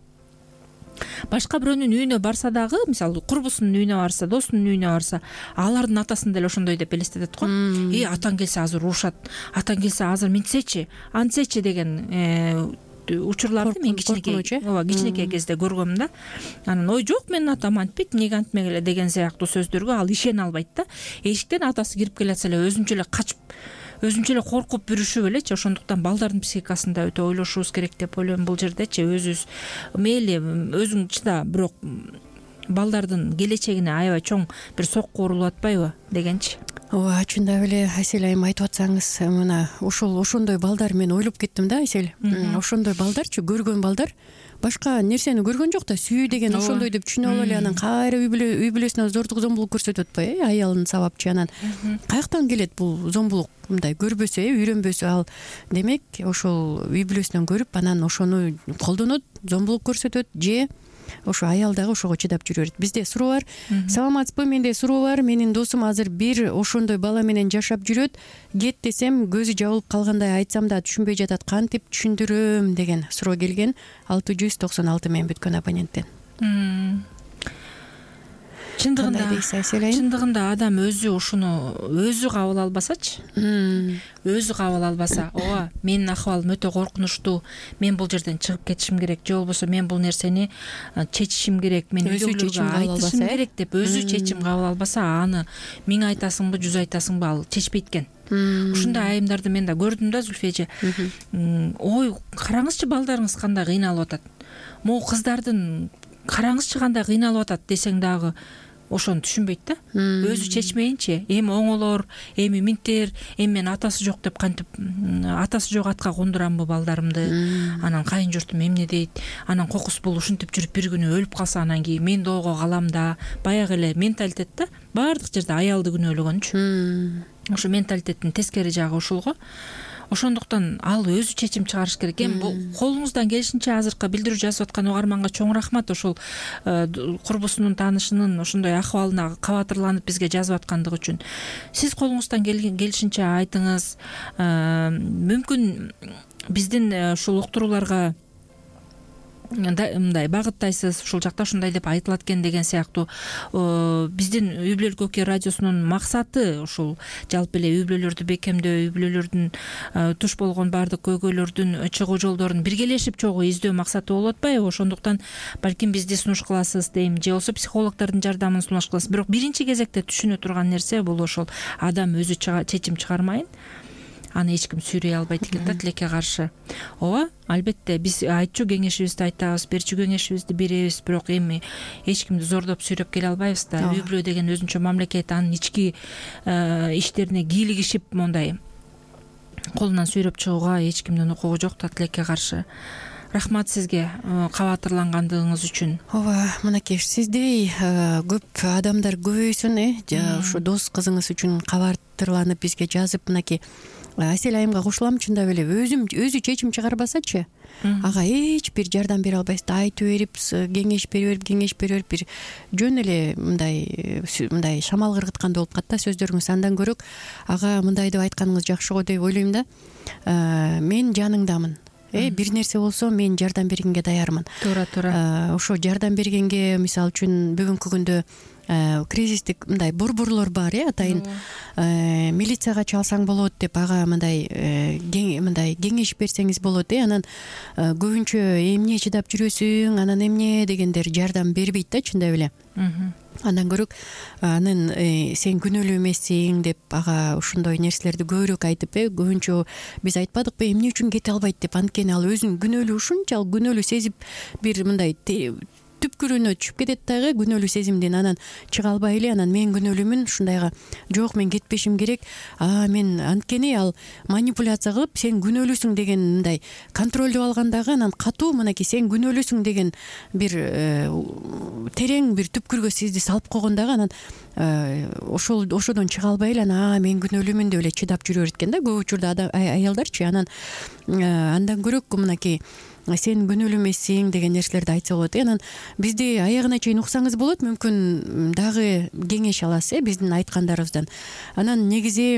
барса дагы, мисалы курбусунун үйүнө барса, досунун үйүнө барса, алардын атасын деле ошондой деп элестетет го. Атаң келсе азыр урушат, атаң келсе азыр мынтсечи, антсечи деген учурларды мен кичинекей кезде көргөм да. Анан ой жок, менин атам антпейт, эмнеге антмек эле деген сыяктуу сөздөргө ал ишене албайт да. Эшиктен атасы кирип келатса эле өзүнчө эле качып, өзүнчө эле коркуп бүрүшүп элечи. Ошондуктан балдардын психикасында өтө ойлошубуз керек деп ойлойм бул жердечи. Өзүбүз мейли өзүң чыда, бирок балдардын келечегине аябай чоң бир сокку урулуп атпайбы дегенчи. Ооба, чындап эле Асель айым айтып атсаңыз, мына ошондой балдар, мен ойлоп кеттим да, Асель. Ошондой балдарчы, көргөн балдар башка нерсени көргөн жок да, сүйүү деген ошондой деп түшүнүп алып эле анан кайра үй бүлөсүнө зордук зомбулук көрсөтүп атпайбы, аялын сабапчы. Анан каяктан келет бул зомбулук? Мындай көрбөсө, үйрөнбөсө, ал демек ошол үй бүлөсүнөн көрүп анан ошону колдонот, зомбулук көрсөтөт, же ошо аял дагы ошого чыдап жүрө берет. Бизде суроо бар. Саламатсызбы? Менде суроо бар. Менин досум азыр бир ошондой бала менен жашап жүрөт. Кет десем көзү жабылып калгандай, айтсам да түшүнбөй жатат. Кантип түшүндүрөм деген суроо келген 696 менен бүткөн абоненттен. кандай дейсиз Асель айым? чындыгында адам өзү ушуну өзү кабыл албасачы, өзү кабыл албаса, ооба менин акыбалым өтө коркунучтуу, мен бул жерден чыгып кетишим керек, же болбосо мен бул нерсени чечишим керек, мен үйдөгүлөргө айтышым керек деп өзү чечим кабыл албаса, аны 1000 айтасыңбы, 100 айтасыңбы, ал чечпейт экен. Ушундай айымдарды мен да көрдүм да, Зүлфия эже. Ой, караңызчы балдарыңыз кандай кыйналып атат. Могу кыздардын караңызчы кандай кыйналып атат десең дагы ошону түшүнбөйт да. Өзү чечмейинчи, эми оңолор, эми минтер, эми мен атасы жок деп кантип атасы жок атка кондурамбы балдарымды, анан кайын журтум эмне дейт, анан кокус бул ушинтип жүрүп бир күнү өлүп калса анан кийин мен доого калам да, баягы эле менталитет да, баардык жерде аялды күнөөлөгөнчү. Ошо менталитеттин тескери жагы ушул го. Ошондуктан ал өзү чечим чыгарыш керек. Эми бул колуңуздан келишинче азыркы билдирүү жасап аткан угарманга чоң рахмат, ошол курбусунун, таанышынын ошондой акыбалына кабатырланып бизге жазып аткандыгы үчүн. Сиз колуңуздан келишинче айтыңыз. Мүмкүн биздин ушул уктурууларга мындай багыттайсыз, ушул жакта ушундай деп айтылат экен деген сыяктуу. Биздин үй бүлөлүк оке радиосунун максаты ушул жалпы эле үй бүлөлөрдү бекемдөө, үй бүлөлөрдүн туш болгон баардык көйгөйлөрдүн чыгуу жолдорун биргелешип чогуу издөө максаты болуп атпайбы? Ошондуктан балким бизди сунуш кыласыз дейм, же болбосо психологдордун жардамын сунуш кыласыз. Бирок биринчи кезекте түшүнө турган нерсе бул ошол адам өзү чечим чыгармайын, аны эч ким сүйрөй албайт экен да тилекке каршы. Ооба, албетте биз айтчу кеңешибизди айтабыз, берчү кеңешибизди беребиз, бирок эми эч кимди зордоп сүйрөп келе албайбыз да. Үй бүлө деген өзүнчө мамлекет, анын ички иштерине кийлигишип мондай колунан сүйрөп чыгууга эч кимдин укугу жок да тилекке каршы. Рахмат сизге кабатырлангандыгыңыз үчүн. Ооба, мынакей сиздей көп адамдар көбөйсүн, ушу дос кызыңыз үчүн кабатырланып бизге жазып, мынакей Асель айымга кошулам, чындап эле өзү чечим чыгарбасачы, ага эч бир жардам бере албайсыз да, айтып берип, кеңеш берип бир жөн эле мындай шамал кыргыткандай болуп калат да сөздөрүңүз. Андан көрөк ага мындай деп айтканыңыз жакшы го деп ойлойм да. Мен жаныңдамын. Бир нерсе болсо мен жардам бергенге даярмын. Туура. Ошо жардам бергенге, мисалы үчүн бүгүнкү күндө кризистик мындай борборлор бар, атайын милицияга чалсаң болот деп ага мындай кеңеш берсеңиз болот. Анан көбүнчө эмне чыдап жүрөсүң, анан эмне дегендер жардам бербейт да, чындап эле. Андан көрөк анын сен күнөөлүү эмессиң деп ага ушундой нерселерди көбүрөөк айтып, көбүнчө биз айтпадыкпы эмне үчүн кете албайт деп. Анткени ал өзүн күнөөлүү, ушунчалык күнөөлүү сезип бир мындай түпкүрүнө түшүп кетет дагы күнөөлүү сезимден. Анан чыга албай эле, анан мен күнөөлүүмүн, ушундайга жок мен кетпешим керек, мен анткени ал манипуляция кылып сен күнөөлүүсүң деген мындай контролдоп алгандагы, анан катуу мынакей сен күнөөлүүсүң деген бир терең бир түпкүргө сизди салып койгондагы, анан ошодон чыга албай эле анан мен күнөөлүүмүн деп эле чыдап жүрө берет экен да көп учурда аялдарчы. Андан көрөк мынакей сен күнөөлүү эмессиң деген нерселерди айтса болот. Анан бизди аягына чейин уксаңыз болот, мүмкүн дагы кеңеш аласыз биздин айткандарыбыздан. Анан негизи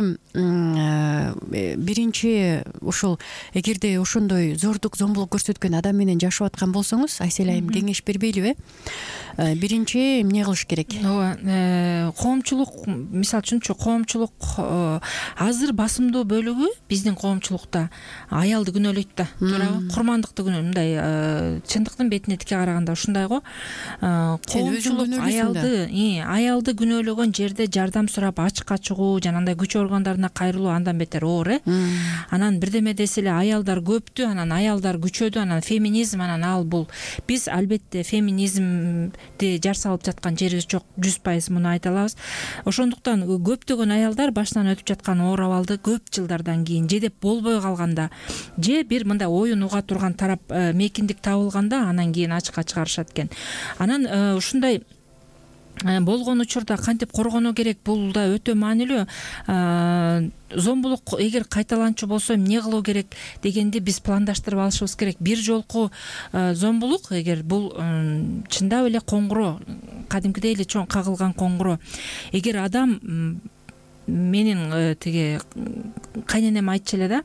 биринчи ушул эгерде ошондой зордук зомбулук көрсөткөн адам менен жашап аткан болсоңуз, Асель айым кеңеш бербейлиби? Биринчи эмне кылыш керек? Ооба, коомчулук, мисалы үчүнчү коомчулук азыр басымдуу бөлүгү биздин коомчулукта аялды күнөөлөйт да, туурабы? Курмандыкты мындай чындыктын бетине тике караганда ушундай го. Коомчулук аялды күнөөлөгөн жерде жардам сурап ачыкка чыгуу, жанагындай күч органдарына кайрылуу андан бетер оор. Анан бирдеме десе эле аялдар көптү, анан аялдар күчөдү, анан феминизм, анан ал бул. Биз албетте феминизмди жар салып жаткан жерибиз жок, 100% муну айта алабыз. Ошондуктан көптөгөн аялдар башынан өтүп жаткан оор абалды көп жылдардан кийин же деп болбой калганда, же бир мындай оюн уга турган тарап мейкиндик табылганда анан кийин ачыкка чыгарышат экен. Анан ушундай болгон учурда кантип коргонуу керек, бул да өтө маанилүү. Зомбулук эгер кайталанчу болсо эмне кылуу керек дегенди биз пландаштырып алышыбыз керек. Бир жолку зомбулук эгер бул чындап эле коңгуроо, кадимкидей эле чоң кагылган коңгуроо. Эгер адам менин тиги кайненем айтчу эле да,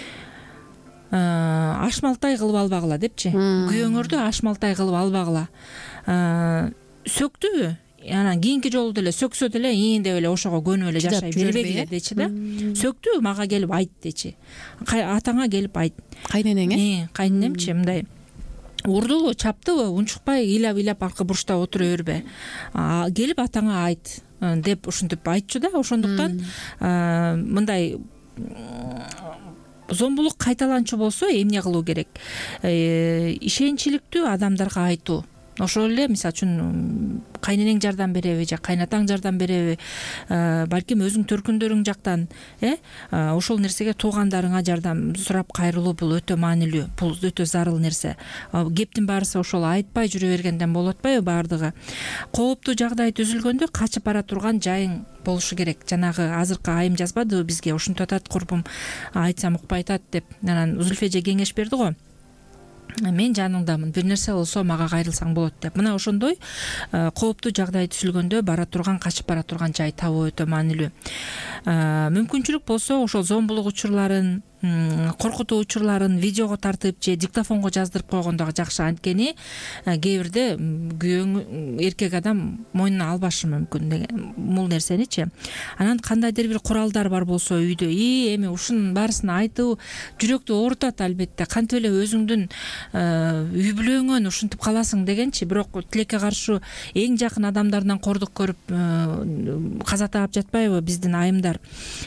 ашмалтай кылып албагыла депчи. Күйөөңөрдү ашмалтай кылып албагыла. Сөктүбү анан кийинки жолу деле сөксө деле деп эле ошого көнүп эле жашай бербегиле дечи да. Сөктү, мага келип айт дечи. Атаңа келип айт. Кайненең кайненемчи мындай урдубу, чаптыбы, унчукпай ыйлап аркы бурчта отура бербе. Келип атаңа айт деп ушинтип айтчу да. Ошондуктан мындай зомбулук кайталанчу болсо эмне кылуу керек? Ишенчиликтүү адамдарга айтуу. Ошол эле мисалы үчүн кайненең жардам береби же кайнатаң жардам береби, балким өзүң төркүндөрүң жактан ошол нерсеге туугандарыңа жардам сурап кайрылуу бул өтө маанилүү, бул өтө зарыл нерсе. Кептин баарысы ошол айтпай жүрө бергенден болуп атпайбы баардыгы. Кооптуу жагдай түзүлгөндө качып бара турган жайың болушу керек. Жанагы азыркы айым жазбадыбы бизге, ушинтип атат курбум, айтсам укпай атат деп. Анан Зульфи эже кеңеш берди го. Мен жаныңдамын, бир нерсе болсо мага кайрылсаң болот деп. Мына ошондой кооптуу жагдай түзүлгөндө бара турган, качып бара турган жай табуу өтө маанилүү. Мүмкүнчүлүк болсо ошол зомбулук учурларын, коркутуу учурларын видеого тартып же диктофонго жаздырып койгон дагы жакшы. Анткени кээ бирде күйөөң эркек адам мойнуна албашы мүмкүн бул нерсеничи. Анан кандайдыр бир куралдар бар болсо үйдө, эми ушунун баарысын айтуу жүрөктү оорутат албетте. Кантип эле өзүңдүн үй бүлөңөн ушинтип каласың дегенчи. Бирок тилекке каршы эң жакын адамдарынан кордук көрүп каза таап жатпайбы биздин айымдар?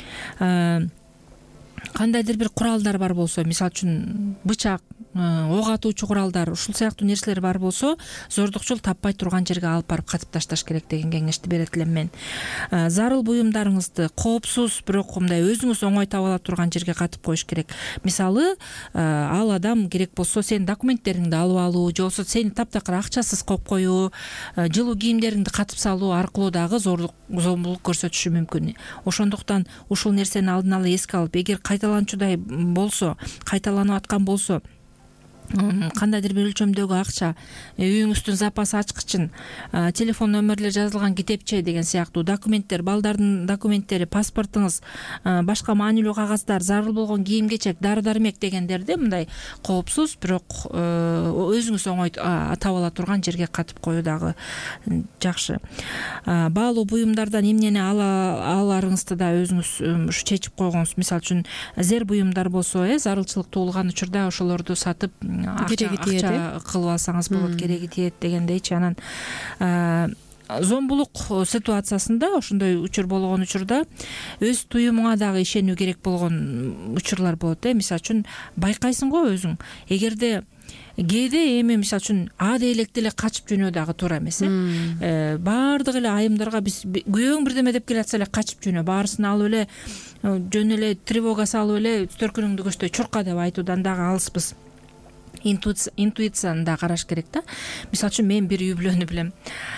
Кандайдыр бир куралдар бар болсо, мисалы үчүн бычак, ок атуучу куралдар, ушул сыяктуу нерселер бар болсо, зордукчул таппай турган жерге алып барып катып ташташ керек деген кеңешти берет элем мен. Зарыл буюмдарыңызды коопсуз, бирок мындай өзүңүз оңой таба ала турган жерге катып коюш керек. Мисалы, ал адам керек болсо сенин документтериңди алып алуу, же болбосо сени таптакыр акчасыз коюп коюу, жылуу кийимдериңди катып салуу аркылуу дагы зомбулук көрсөтүшү мүмкүн. Ошондуктан ушул нерсени алдын ала эске алып, эгер кайталанчудай болсо, кайталанып аткан болсо, кандайдыр бир өлчөмдөгү акча, үйүңүздүн запас ачкычын, телефон нөмөрлөр жазылган китепче деген сыяктуу документтер, балдардын документтери, паспортуңуз, башка маанилүү кагаздар, зарыл болгон кийим-кечек, дары-дармек дегендерди мындай коопсуз, бирок өзүңүз оңой таба ала турган жерге катып коюу дагы жакшы. Баалуу буюмдардан эмнени аларыңызды да өзүңүз чечип койгоңуз. Мисалы үчүн зер буюмдар болсо, зарылчылык туулган учурда ошолорду сатып акча кылып алсаңыз болот, кереги тиет дегендейчи. Анан зомбулук ситуациясында, ошондой учур болгон учурда өз туюмуңа дагы ишенүү керек болгон учурлар болот. Мисалы үчүн байкайсың го өзүң, эгерде кээде эми мисалы үчүн элек деле качып жөнөө дагы туура эмес. Баардык эле айымдарга биз күйөөң бирдеме деп келатса эле качып жөнө, баарысын алып эле жөн эле тревога салып эле төркүнүңдү көздөй чурка деп айтуудан дагы алыспыз. Интуицияны да караш керек да. Мисалы үчүн мен бир үй бүлөнү билем.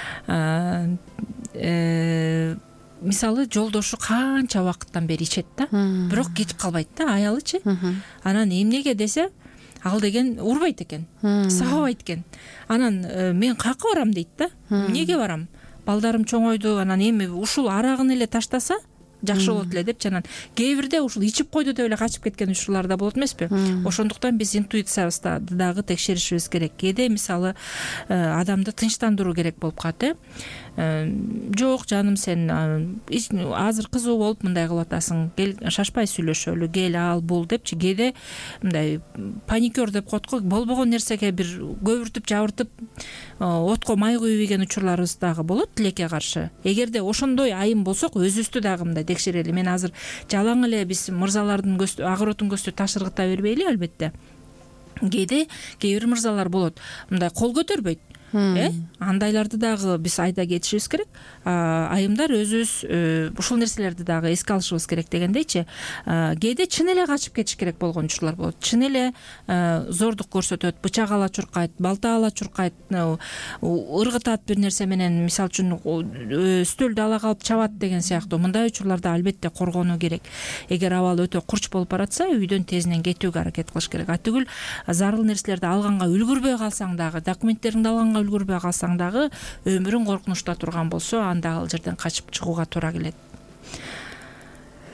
Мисалы жолдошу канча убакыттан бери ичет да, бирок кетип калбайт да, аялычы. Анан эмнеге десе, ал деген урбайт экен, сабабайт экен. Анан мен каякка барам дейт да. Эмнеге барам? Балдарым чоңойду, анан эми ушул арагын эле таштаса жакшы болот эле депчи. Анан кээ бирде ушул ичип койду деп эле качып кеткен учурлар да болот эмеспи? Ошондуктан биз интуициябызды дагы текшеришибиз керек. Кээде мисалы адамды тынчтандыруу керек болуп калат. Жок жаным, сен азыр кызуу болуп мындай кылып атасың, кел шашпай сүйлөшөлү, кел ал бул депчи. Кээде мындай паникер деп коет го, болбогон нерсеге бир көбүртүп жабыртып отко май куюп ийген учурларыбыз дагы болот тилекке каршы. Эгерде ошондой айым болсок, өзүбүздү дагы мындай текшерели. Мен азыр жалаң эле биз мырзалардын агыротун көстү ташыргыта бербейли албетте. Кээде кээ бир мырзалар болот, мындай кол көтөрбөйт. Андайларды дагы биз айта кетишибиз керек. Айымдар өзүбүз ушул нерселерди дагы эске алышыбыз керек дегендейчи. Кээде чын эле качып кетиш керек болгон учурлар болот. Чын эле зордук көрсөтөт, бычак ала чуркайт, балта ала чуркайт, ыргытат бир нерсе менен, мисалы үчүн стөлдү ала калып чабат деген сыяктуу. Мындай учурларда албетте коргонуу керек. Эгер абал өтө курч болуп баратса, үйдөн тезинен кетүүгө аракет кылыш керек. Түгүл зарыл нерселерди алганга үлгүрбөй калсаң дагы, документтериңди алганга үлгүрбөй калсаң дагы, өмүрүң коркунучта турган болсо, анда ал жерден качып чыгууга туура келет.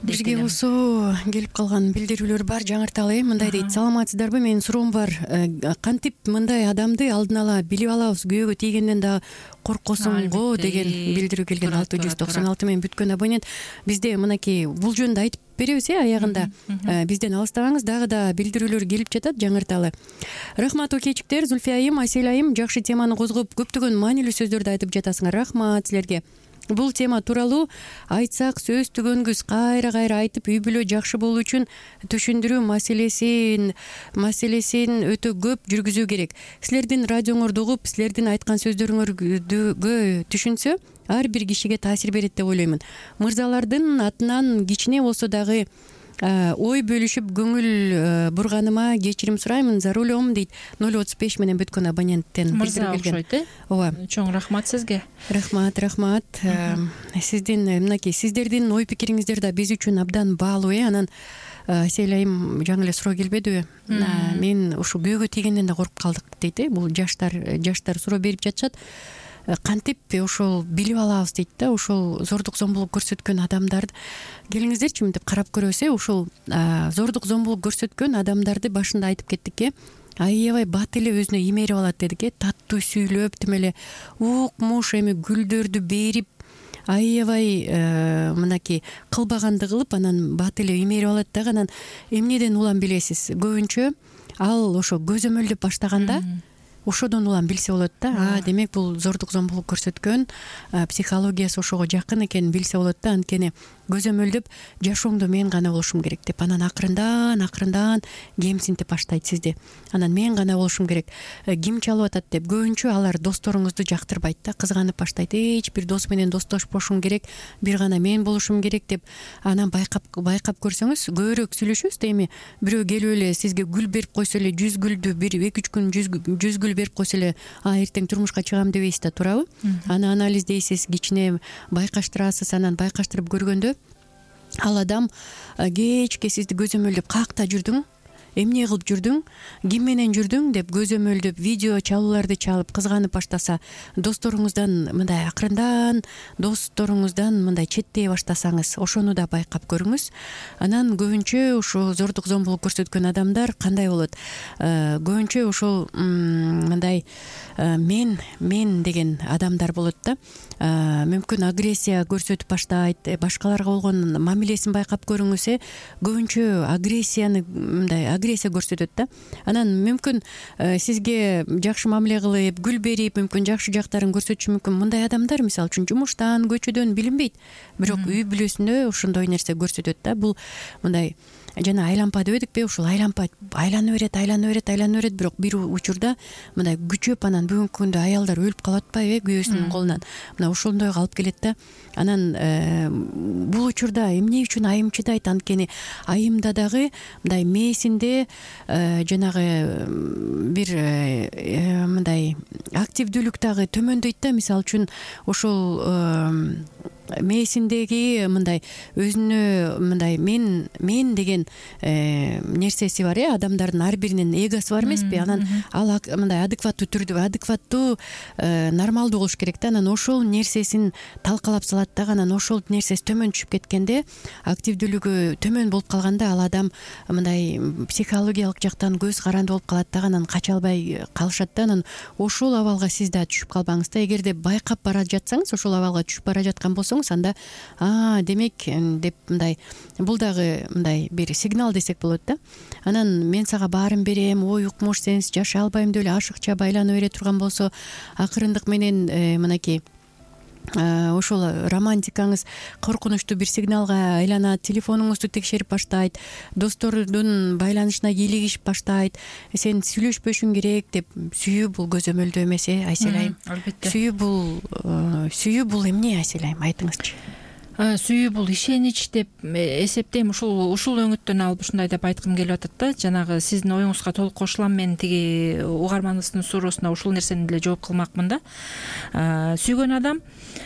бизге болсо келип калган билдирүүлөр бар, жаңырталы. Мындай дейт: саламатсыздарбы, менин суроом бар. Кантип мындай адамды алдын ала билип алабыз, күйөөгө тийгенден да коркосуңго деген билдирүү келген. 696 менен бүткөн абонент. Бизде мынакей бул жөнүндө айтып беребиз аягында. Бизден алыстабаңыз, дагы да билдирүүлөр келип жатат, жаңырталы. Рахмат окейчиктер, Зульфия айым, Асель айым, жакшы теманы козгоп, көптөгөн маанилүү сөздөрдү айтып жатасыңар. Рахмат силерге. Бул тема тууралуу айтсак сөз түгөнгүс, кайра айтып үй бүлө жакшы болуу үчүн түшүндүрүү маселесин өтө көп жүргүзүү керек. Силердин радиоңорду угуп, силердин айткан сөздөрүңөргө түшүнсө, ар бир кишиге таасир берет деп ойлоймун. Мырзалардын атынан кичине болсо дагы ой бөлүшүп көңүл бурганыма кечирим сураймын, зарулем дейт. 035 менен бүткөн абоненттен мырза окшойт. Ооба. Чоң рахмат сизге. Рахмат. Сиздин мынакей сиздердин ой пикириңиздер да биз үчүн абдан баалуу. Анан Асель айым жаңы эле суроо келбедиби? Мен ушу күйөөгө тийгенден да коркуп калдык дейт. Бул жаштар суроо берип жатышат. Кантип ошол билип алабыз дейт да, ошол зордук зомбулук көрсөткөн адамдарды келиңиздерчи мынтип карап көрөбүз. Ошол зордук зомбулук көрсөткөн адамдарды башында айтып кеттик. Аябай бат эле өзүнө имерип алат дедик. Таттуу сүйлөп, тим эле укмуш эми гүлдөрдү берип, аябай мынакей кылбаганды кылып, анан бат эле имерип алат дагы. Анан эмнеден улам билесиз? Көбүнчө ал ошо көзөмөлдөп баштаганда ошодон улам билсе болот да. Демек бул зордук зомбулук көрсөткөн, психологиясы ошого жакын экенин билсе болот да. Анткени көзөмөлдөп жашооңдо мен гана болушум керек деп, анан акырындан кемсинтип баштайт сизди. Анан мен гана болушум керек, ким чалып атат деп. Көбүнчө алар досторуңузду жактырбайт да, кызганып баштайт. Эч бир дос менен достошпошуң керек, бир гана мен болушум керек деп. Анан байкап көрсөңүз, көбүрөөк сүйлөшөбүз да. Эми бирөө келип эле сизге гүл берип койсо эле, 100 гүлдү бир 2-3 күн 100 гүл берип койсо эле, эртең турмушка чыгам дебейсиз да, туурабы? Аны анализдейсиз, кичине байкаштырасыз. Анан байкаштырып көргөндө ал адам кечке сизди көзөмөлдөп каакта жүрдүң, эмне кылып жүрдүң, ким менен жүрдүң деп көзөмөлдөп видео чалууларды чалып кызганып баштаса, досторуңуздан мындай акырындан мындай четтей баштасаңыз, ошону да байкап көрүңүз. Анан көбүнчө ошо зордук зомбулук көрсөткөн адамдар кандай болот? Көбүнчө ошол мындай мен деген адамдар болот да. Мүмкүн агрессия көрсөтүп баштайт, башкаларга болгон мамилесин байкап көрүңүз. Көбүнчө агрессия көрсөтөт да. Анан мүмкүн сизге жакшы мамиле кылып, гүл берип, мүмкүн жакшы жактарын көрсөтүшү мүмкүн. Мындай адамдар мисалы үчүн жумуштан, көчөдөн билинбейт, бирок үй бүлөсүндө ошондой нерсе көрсөтөт да. Бул мындай жана айлампа дебедикпи? Ушул айлампа айлана берет, бирок бир учурда мындай күчөп, анан бүгүнкү күндө аялдар өлүп калып атпайбы күйөөсүнүн колунан. Мына ошондойго алып келет да. Анан бул учурда эмне үчүн айым чыдайт? Анткени айымда дагы мындай мээсинде жанагы бир мындай активдүүлүк дагы төмөндөйт да. Мисалы үчүн ошол мээсиндеги мындай өзүнө мындай мен деген нерсеси бар. Адамдардын ар биринин эгосу бар эмеспи? Анан ал мындай адекваттуу нормалдуу болуш керек да. Анан ошол нерсесин талкалап салат дагы. Анан ошол нерсеси төмөн түшүп кеткенде, активдүүлүгү төмөн болуп калганда, ал адам мындай психологиялык жактан көз каранды болуп калат дагы. Анан кача албай калышат да. Анан ошол абалга сиз да түшүп калбаңыз да. Эгерде байкап бара жатсаңыз, ошол абалга түшүп бара жаткан болсоңуз, анда демек деп мындай бул дагы мындай бир сигнал десек болот да. Анан мен сага баарын берем, ой укмуш, сенсиз жашай албайм деп эле ашыкча байлана бере турган болсо, акырындык менен мынакей ошол романтикаңыз коркунучтуу бир сигналга айланат, телефонуңузду текшерип баштайт, достордун байланышына кийлигишип баштайт, сен сүйлөшпөшүң керек деп. Сүйүү бул көзөмөлдөө эмес, Асель айым. Албетте. Сүйүү бул эмне, Асель айым, айтыңызчы. Сүйүү бул ишенич деп эсептейм. Ушул өңүттөн алып ушундай деп айткым келип атат да. Жанагы сиздин оюңузга толук кошулам. Мен тиги угарманыбыздын суроосуна ушул нерсени деле жооп кылмакмын да. Сүйгөн адам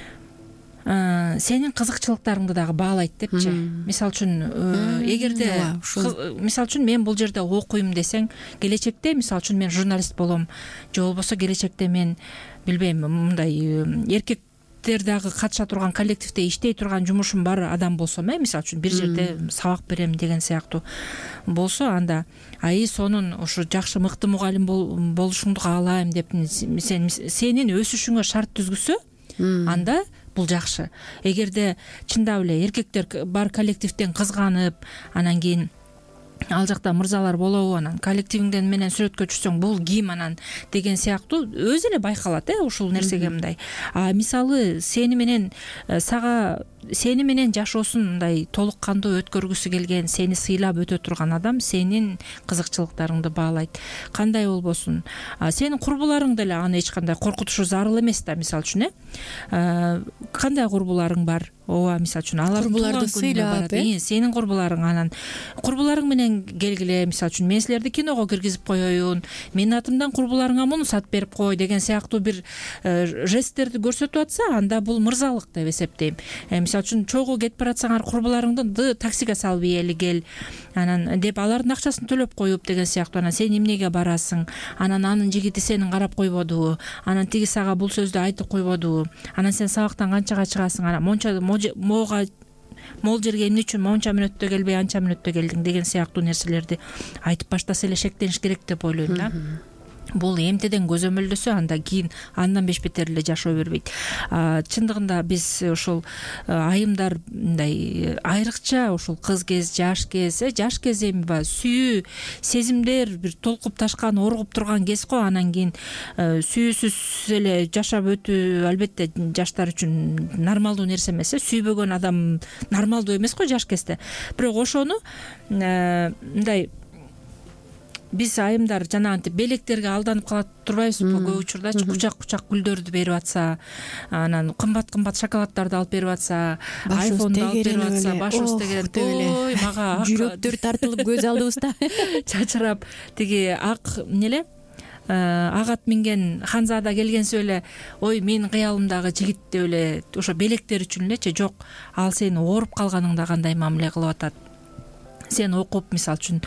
сенин кызыкчылыктарыңды дагы баалайт депчи. Мисалы үчүн эгерде мисалы үчүн мен бул жерде окуйм десең, келечекте мисалы үчүн мен журналист болом, же болбосо келечекте мен билбейм мындай эркек сиздер дагы катыша турган коллективде иштей турган жумушум бар адам болсом, мисалы үчүн бир жерде сабак берем деген сыяктуу болсо, анда сонун ушу жакшы мыкты мугалим болушуңду каалайм деп сенин өсүшүңө шарт түзгүсө, анда бул жакшы. Эгерде чындап эле эркектер бар коллективден кызганып, анан кийин ал жакта мырзалар болобу, анан коллективиңден менен сүрөткө түшсөң бул ким анан деген сыяктуу өзү эле байкалат ушул нерсеге мындай. Мисалы сени менен жашоосун мындай толук кандуу өткөргүсү келген, сени сыйлап өтө турган адам сенин кызыкчылыктарыңды баалайт. Кандай болбосун, сенин курбуларың деле аны эч кандай коркутушу зарыл эмес да. Мисалы үчүн кандай курбуларың бар? Ооба, мисалы үчүн алар курбуларды сыйлап, сенин курбуларың, анан курбуларың менен келгиле, мисалы үчүн мен силерди киного киргизип коеюн, менин атымдан курбуларыңа муну сатып берип кой деген сыяктуу бир жесттерди көрсөтүп атса, анда бул мырзалык деп эсептейм. Мисалы үчүн чогуу кетип баратсаңар курбуларыңды таксиге салып ийели кел, анан деп алардын акчасын төлөп коюп деген сыяктуу. Анан сен эмнеге барасың, анан анын жигити сени карап койбодубу, анан тиги сага бул сөздү айтып койбодубу, анан сен сабактан канчага чыгасың, анан могул жерге эмне үчүн монча мүнөттө келбей анча мүнөттө келдиң деген сыяктуу нерселерди айтып баштаса эле шектениш керек деп ойлойм да. Бул эмтеден көзөмөлдөсө, анда кийин андан бешбетер эле жашоо бербейт. Чындыгында биз ушул айымдар мындай айрыкча ушул кыз кез, жаш кез эми сүйүү сезимдер бир толкуп ташкан, оргуп турган кез го. Анан кийин сүйүүсүз эле жашап өтүү албетте жаштар үчүн нормалдуу нерсе эмес. Сүйбөгөн адам нормалдуу эмес го жаш кезде. Бирок ошону мындай биз айымдар жанагынтип белектерге алданып калат турбайбызбы? Көп учурдачы кучак гүлдөрдү берип атса, анан кымбат шоколаддарды алып берип атса, айфонду алып берип атса, башыбыз тегерен, ой мага жүрөктөр тартылып көз алдыбызда чачырап, тиги ак эмне ак ат минген ханзада келгенсип эле, ой менин кыялымдагы жигит деп эле ошо белектер үчүн элечи. Жок, ал сени ооруп калганыңда кандай мамиле кылып атат, сен окуп мисалы үчүн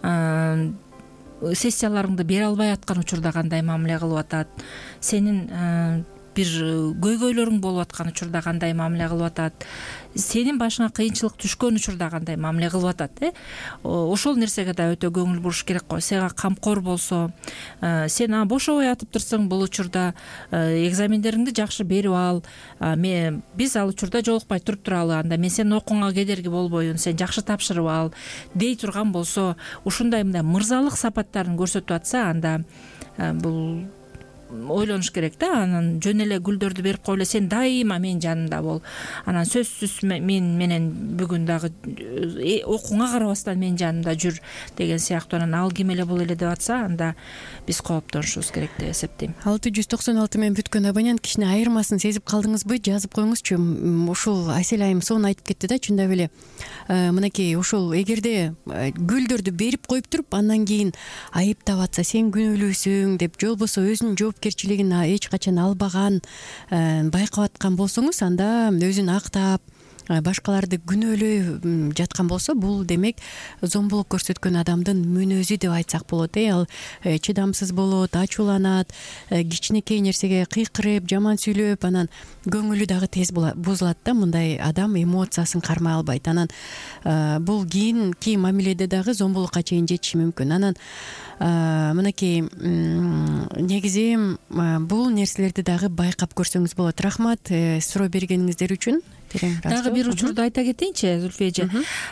сессияларыңды бере албай аткан учурда кандай мамиле кылып атат, сенин бир көйгөйлөрүң болуп аткан учурда кандай мамиле кылып атат, сенин башыңа кыйынчылык түшкөн учурда кандай мамиле кылып атат. Ошол нерсеге да өтө көңүл буруш керек го. Сага камкор болсо, сен бошобой атып турсаң, бул учурда экзамендериңди жакшы берип ал, биз ал учурда жолукпай туруп туралы, анда мен сенин окууңа кедерги болбоюн, сен жакшы тапшырып ал дей турган болсо, ушундай мындай мырзалык сапаттарын көрсөтүп атса, анда бул ойлонуш керек да. Анан жөн эле гүлдөрдү берип коюп эле сен дайыма менин жанымда бол, анан сөзсүз мен менен бүгүн дагы окууңа карабастан менин жанымда жүр деген сыяктуу. Анан ал ким эле бул эле деп атса, анда биз кооптонушубуз керек деп эсептейм. 696 менен бүткөн абонент кичине айырмасын сезип калдыңызбы? Жазып коюңузчу. Ушул Асель айым сонун айтып кетти да, чындап эле мынакей ушул эгерде гүлдөрдү берип коюп туруп андан кийин айыптап атса, сен күнөөлүүсүң деп, же болбосо өзүнүн жоопкерчилигин эч качан албаган байкап аткан болсоңуз, анда өзүн актап башкаларды күнөөлөй жаткан болсо, бул демек зомбулук көрсөткөн адамдын мүнөзү деп айтсак болот. Ал чыдамсыз болот, ачууланат, кичинекей нерсеге кыйкырып, жаман сүйлөп, анан көңүлү дагы тез бузулат да. Мындай адам эмоциясын кармай албайт. Анан бул кийинки мамиледе дагы зомбулукка чейин жетиши мүмкүн. Анан мынакей негизи бул нерселерди дагы байкап көрсөңүз болот. Рахмат суроо бергениңиздер үчүн. Дагы бир учурду айта кетейинчи, Зүлфия эже.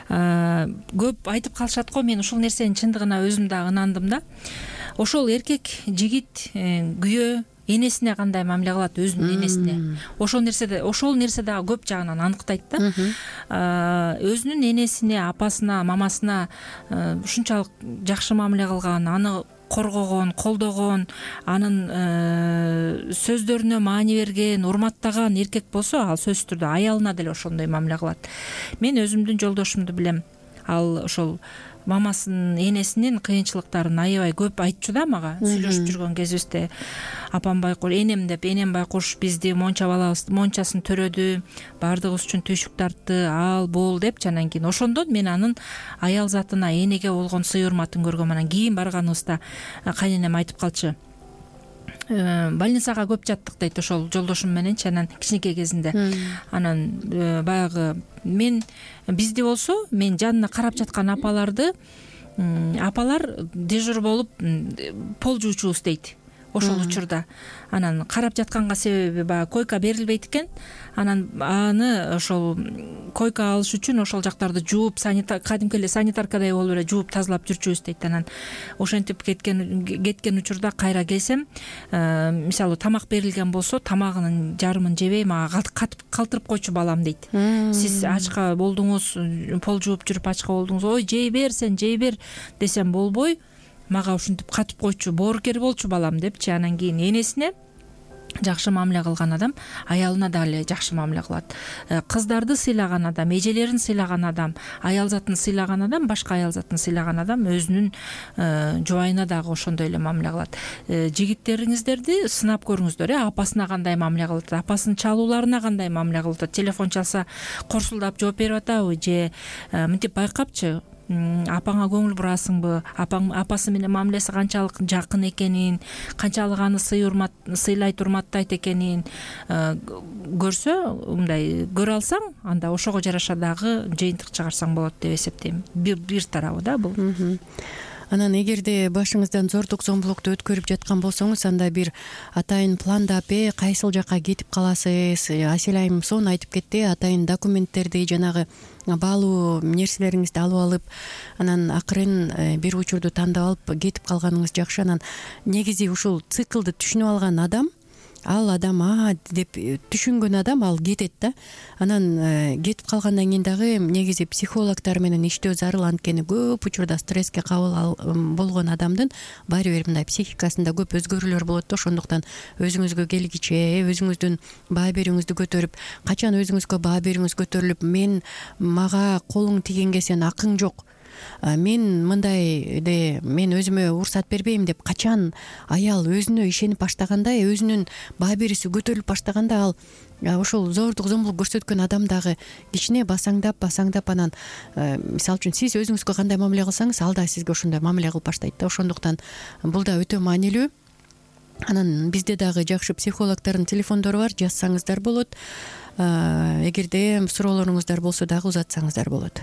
Көп айтып калышат го, мен ушул нерсенин чындыгына өзүм да ынандым да. Ошол эркек жигит күйөө энесине кандай мамиле кылат, өзүнүн энесине. Ошол нерсе дагы көп жагынан аныктайт да. Өзүнүн энесине, апасына, мамасына ушунчалык жакшы мамиле кылган, аны коргогон, колдогон, анын сөздөрүнө маани берген, урматтаган эркек болсо, ал сөзсүз түрдө аялына деле ошондой мамиле кылат. Мен өзүмдүн жолдошумду билем. Ал ошол мамасынын, энесинин кыйынчылыктарын аябай көп айтчу да мага. Сүйлөшүп жүргөн кезибизде апам Байкуш, энем деп, энем Байкуш бизди мончасын төрөдү, баардыгыбыз үчүн түйшүк тартты, ал бул деп, анан кийин ошондон мен анын аял затына, энеге болгон сый урматын көргөм. Анан кийин барганыбызда кайненем айтып калчу. больницага көп жаттык дейт ошол жолдошум мененчи. Анан кичинекей кезинде анан баягы бизде болсо мен жанына карап жаткан апалар дежур болуп пол жуучубуз дейт ошол учурда. Анан карап жатканга себеби баягы койка берилбейт экен. Анан аны ошол койка алыш үчүн ошол жактарды жууп, кадимки эле санитаркадай болуп эле жууп тазалап жүрчүбүз дейт. Анан ошентип кеткен учурда кайра келсем, мисалы тамак берилген болсо тамагынын жарымын жебей мага калтырып койчу балам дейт. Сиз ачка болдуңуз, пол жууп жүрүп ачка болдуңуз, ой жей бер сен, жей бер десем болбой, мага ушинтип катып койчу, боорукер болчу балам депчи. Анан кийин энесине жакшы мамиле кылган адам аялына дагы жакшы мамиле кылат. Кыздарды сыйлаган адам, эжелерин сыйлаган адам, аял затын сыйлаган адам, башка аял затын сыйлаган адам өзүнүн жубайына дагы ошондой эле мамиле кылат. Жигиттериңиздерди сынап көрүңүздөр, апасына кандай мамиле кылып атат, апасынын чалууларына кандай мамиле кылып атат. Телефон чалса корсулдап жооп берип атабы же мынтип байкапчы, апаңа көңүл бурасыңбы, апасы менен мамилеси канчалык жакын экенин, канчалык аны сыйлайт, урматтайт экенин көрсө, мындай көрө алсаң, анда ошого жараша дагы жыйынтык чыгарсаң болот деп эсептейм. Бир тарабы да бул. Анан эгерде башыңыздан зордук зомбулукту өткөрүп жаткан болсоңуз, анда бир атайын пландап, кайсыл жакка кетип каласыз, Асель айым сонун айтып кетти, атайын документтерди, жанагы баалуу нерселериңизди алып алып, анан акырын бир учурду тандап алып кетип калганыңыз жакшы. Анан негизи ушул циклды түшүнүп алган адам, ал адам деп түшүнгөн адам ал кетет да. Анан кетип калгандан кийин дагы негизи психологдор менен иштөө зарыл, анткени көп учурда стресске кабыл болгон адамдын баары бир мындай психикасында көп өзгөрүүлөр болот да. Ошондуктан өзүңүзгө келгиче, өзүңүздүн баа берүүңүздү көтөрүп, качан өзүңүзгө баа берүүңүз көтөрүлүп, мага колуң тигенге сен акың жок, мен мындай мен өзүмө уруксат бербейм деп качан аял өзүнө ишенип баштаганда, өзүнүн баа берүүсү көтөрүлүп баштаганда, ал ошол зордук зомбулук көрсөткөн адам дагы кичине басаңдап анан мисалы үчүн сиз өзүңүзгө кандай мамиле кылсаңыз, ал да сизге ошондой мамиле кылып баштайт да. Ошондуктан бул да өтө маанилүү. Анан бизде дагы жакшы психологдордун телефондору бар, жазсаңыздар болот. Эгерде суроолоруңуздар болсо дагы узатсаңыздар болот.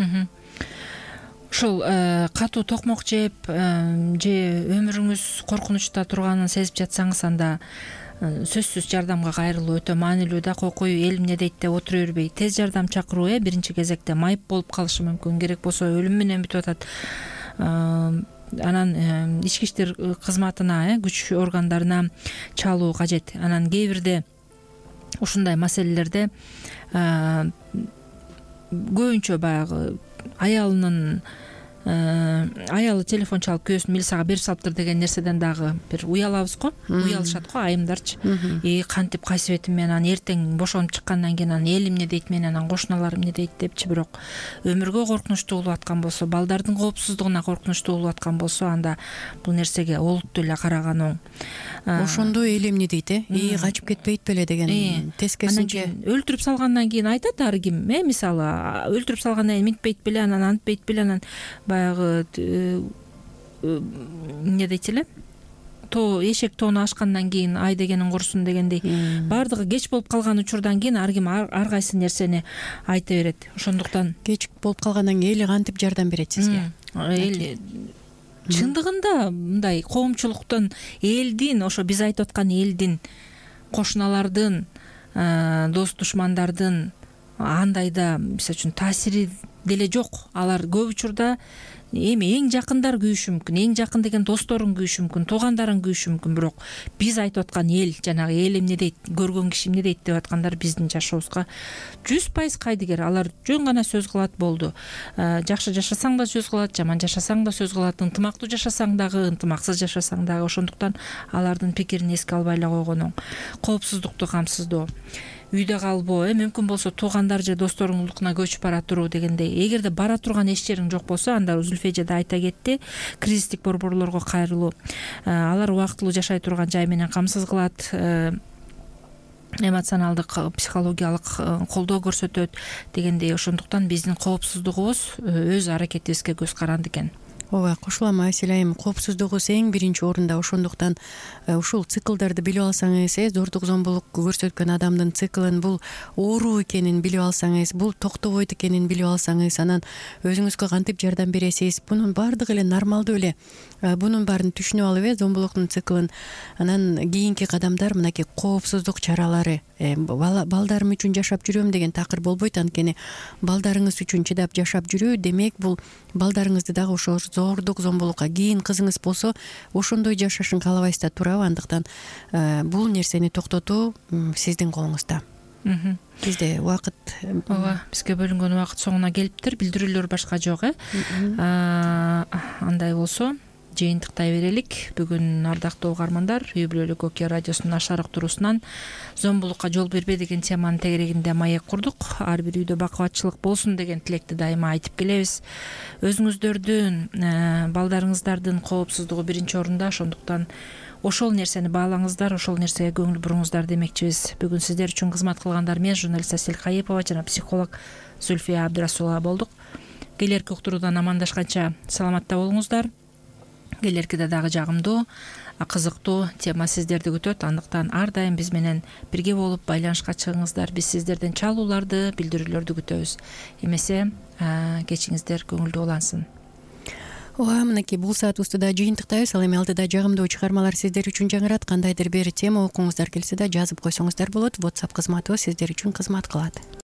Ушул катуу токмок жеп же өмүрүңүз коркунучта турганын сезип жатсаңыз, анда сөзсүз жардамга кайрылуу өтө маанилүү да. Кокуй эл эмне дейт деп отура бербей тез жардам чакыруу биринчи кезекте майып болуп калышы мүмкүн, керек болсо өлүм менен бүтүп атат. Анан ички иштер кызматына, күч органдарына чалуу кажет. Анан кээ бирде ушундай маселелерде көбүнчө баягы аялы телефон чалып күйөөсүн милицияга берип салыптыр деген нерседен дагы бир уялабыз го, уялышат го айымдарчы. Кантип кайсы бетим мен анан эртең бошонуп чыккандан кийин анан эл эмне дейт менен, анан кошуналар эмне дейт депчи. Бирок өмүргө коркунучтуу болуп аткан болсо, балдардын коопсуздугуна коркунучтуу болуп аткан болсо, анда бул нерсеге олуттуу эле караган оң. Ошондо эл эмне дейт, качып кетпейт беле деген тескерисинче өлтүрүп салгандан кийин айтат ар ким, мисалы өлтүрүп салгандан кийин мынтпейт беле, анан антпейт беле, анан баягы эмне дейт эле, эшек тоону ашкандан кийин ай дегенин курсун дегендей, баардыгы кеч болуп калган учурдан кийин ар ким ар кайсы нерсени айта берет. Ошондуктан кеч болуп калгандан кийин эл кантип жардам берет сизге? Эл чындыгында мындай коомчулуктун, элдин, ошо биз айтып аткан элдин, кошуналардын, дос душмандардын андай да мисалы үчүн таасири деле жок. Алар көп учурда эң жакындар күйүшү мүмкүн, эң жакын деген досторуң күйүшү мүмкүн, туугандарың күйүшү мүмкүн. Бирок биз айтып аткан эл, жанагы эл эмне дейт, көргөн киши эмне дейт деп аткандар биздин жашообузга 100% кайдыгер. Алар жөн гана сөз кылат болду. Жакшы жашасаң да сөз кылат, жаман жашасаң да сөз кылат, ынтымактуу жашасаң дагы, ынтымаксыз жашасаң дагы. Ошондуктан алардын пикирин эске албай эле койгон оң. Коопсуздукту камсыздоо, үйдө калбоо, мүмкүн болсо туугандар же досторуң улукуна көчүп бара туруу дегендей. Эгерде бара турган эч жериң жок болсо, анда Зүлфия да айта кетти, кризистик борборлорго кайрылуу. Алар убактылуу жашай турган жай менен камсыз кылат, эмоционалдык, психологиялык колдоо көрсөтөт дегендей. Ошондуктан биздин коопсуздугубуз өз аракетибизге көз каранды экен. ооба, кошулам Асель айым. Коопсуздугубуз эң биринчи орунда. Ошондуктан ушул циклдарды билип алсаңыз, зордук зомбулук көрсөткөн адамдын циклын бул оору экенин билип алсаңыз, бул токтобойт экенин билип алсаңыз, анан өзүңүзгө кантип жардам бересиз, бунун баардыгы эле нормалдуу эле. Бунун баарын түшүнүп алып, зомбулуктун циклын, анан кийинки кадамдар мынакей коопсуздук чаралары. Балдарым үчүн жашап жүрөм деген такыр болбойт, анткени балдарыңыз үчүн чыдап жашап жүрүү демек бул балдарыңызды дагы ошо зордук зомбулукка, кийин кызыңыз болсо ошондой жашашын каалабайсыз да, туурабы? Андыктан бул нерсени токтотуу сиздин колуңузда. Бизде убакыт, ооба, бизге бөлүнгөн убакыт соңуна келиптир. Билдирүүлөр башка жок, андай болсо жыйынтыктай берелик. Бүгүн ардактуу угармандар, Үй-бүлөлүк Оке радиосунун Ашар уктуруусунан зомбулукка жол бербе деген теманын тегерегинде маек курдук. Ар бир үйдө бакубатчылык болсун деген тилекти дайыма айтып келебиз. Өзүңүздөрдүн, балдарыңыздардын коопсуздугу биринчи орунда, ошондуктан ошол нерсени баалаңыздар, ошол нерсеге көңүл буруңуздар демекчибиз. Бүгүн сиздер үчүн кызмат кылгандар мен журналист Асель Кайыпова жана психолог Зульфия Абдрасулова болдук. Келерки уктуруудан амандашканча саламатта болуңуздар. Келеркиде дагы жагымдуу, кызыктуу тема сиздерди күтөт. Андыктан ар дайым биз менен бирге болуп байланышка чыгыңыздар. Биз сиздерден чалууларды, билдирүүлөрдү күтөбүз. Эмесе кечиңиздер көңүлдүү улансын. Ооба, мынакей бул саатыбызды да жыйынтыктайбыз. Ал эми алдыда жагымдуу чыгармалар сиздер үчүн жаңырат. Кандайдыр бир тема окуңуздар келсе да жазып койсоңуздар болот. WhatsApp кызматыбыз сиздер үчүн кызмат кылат.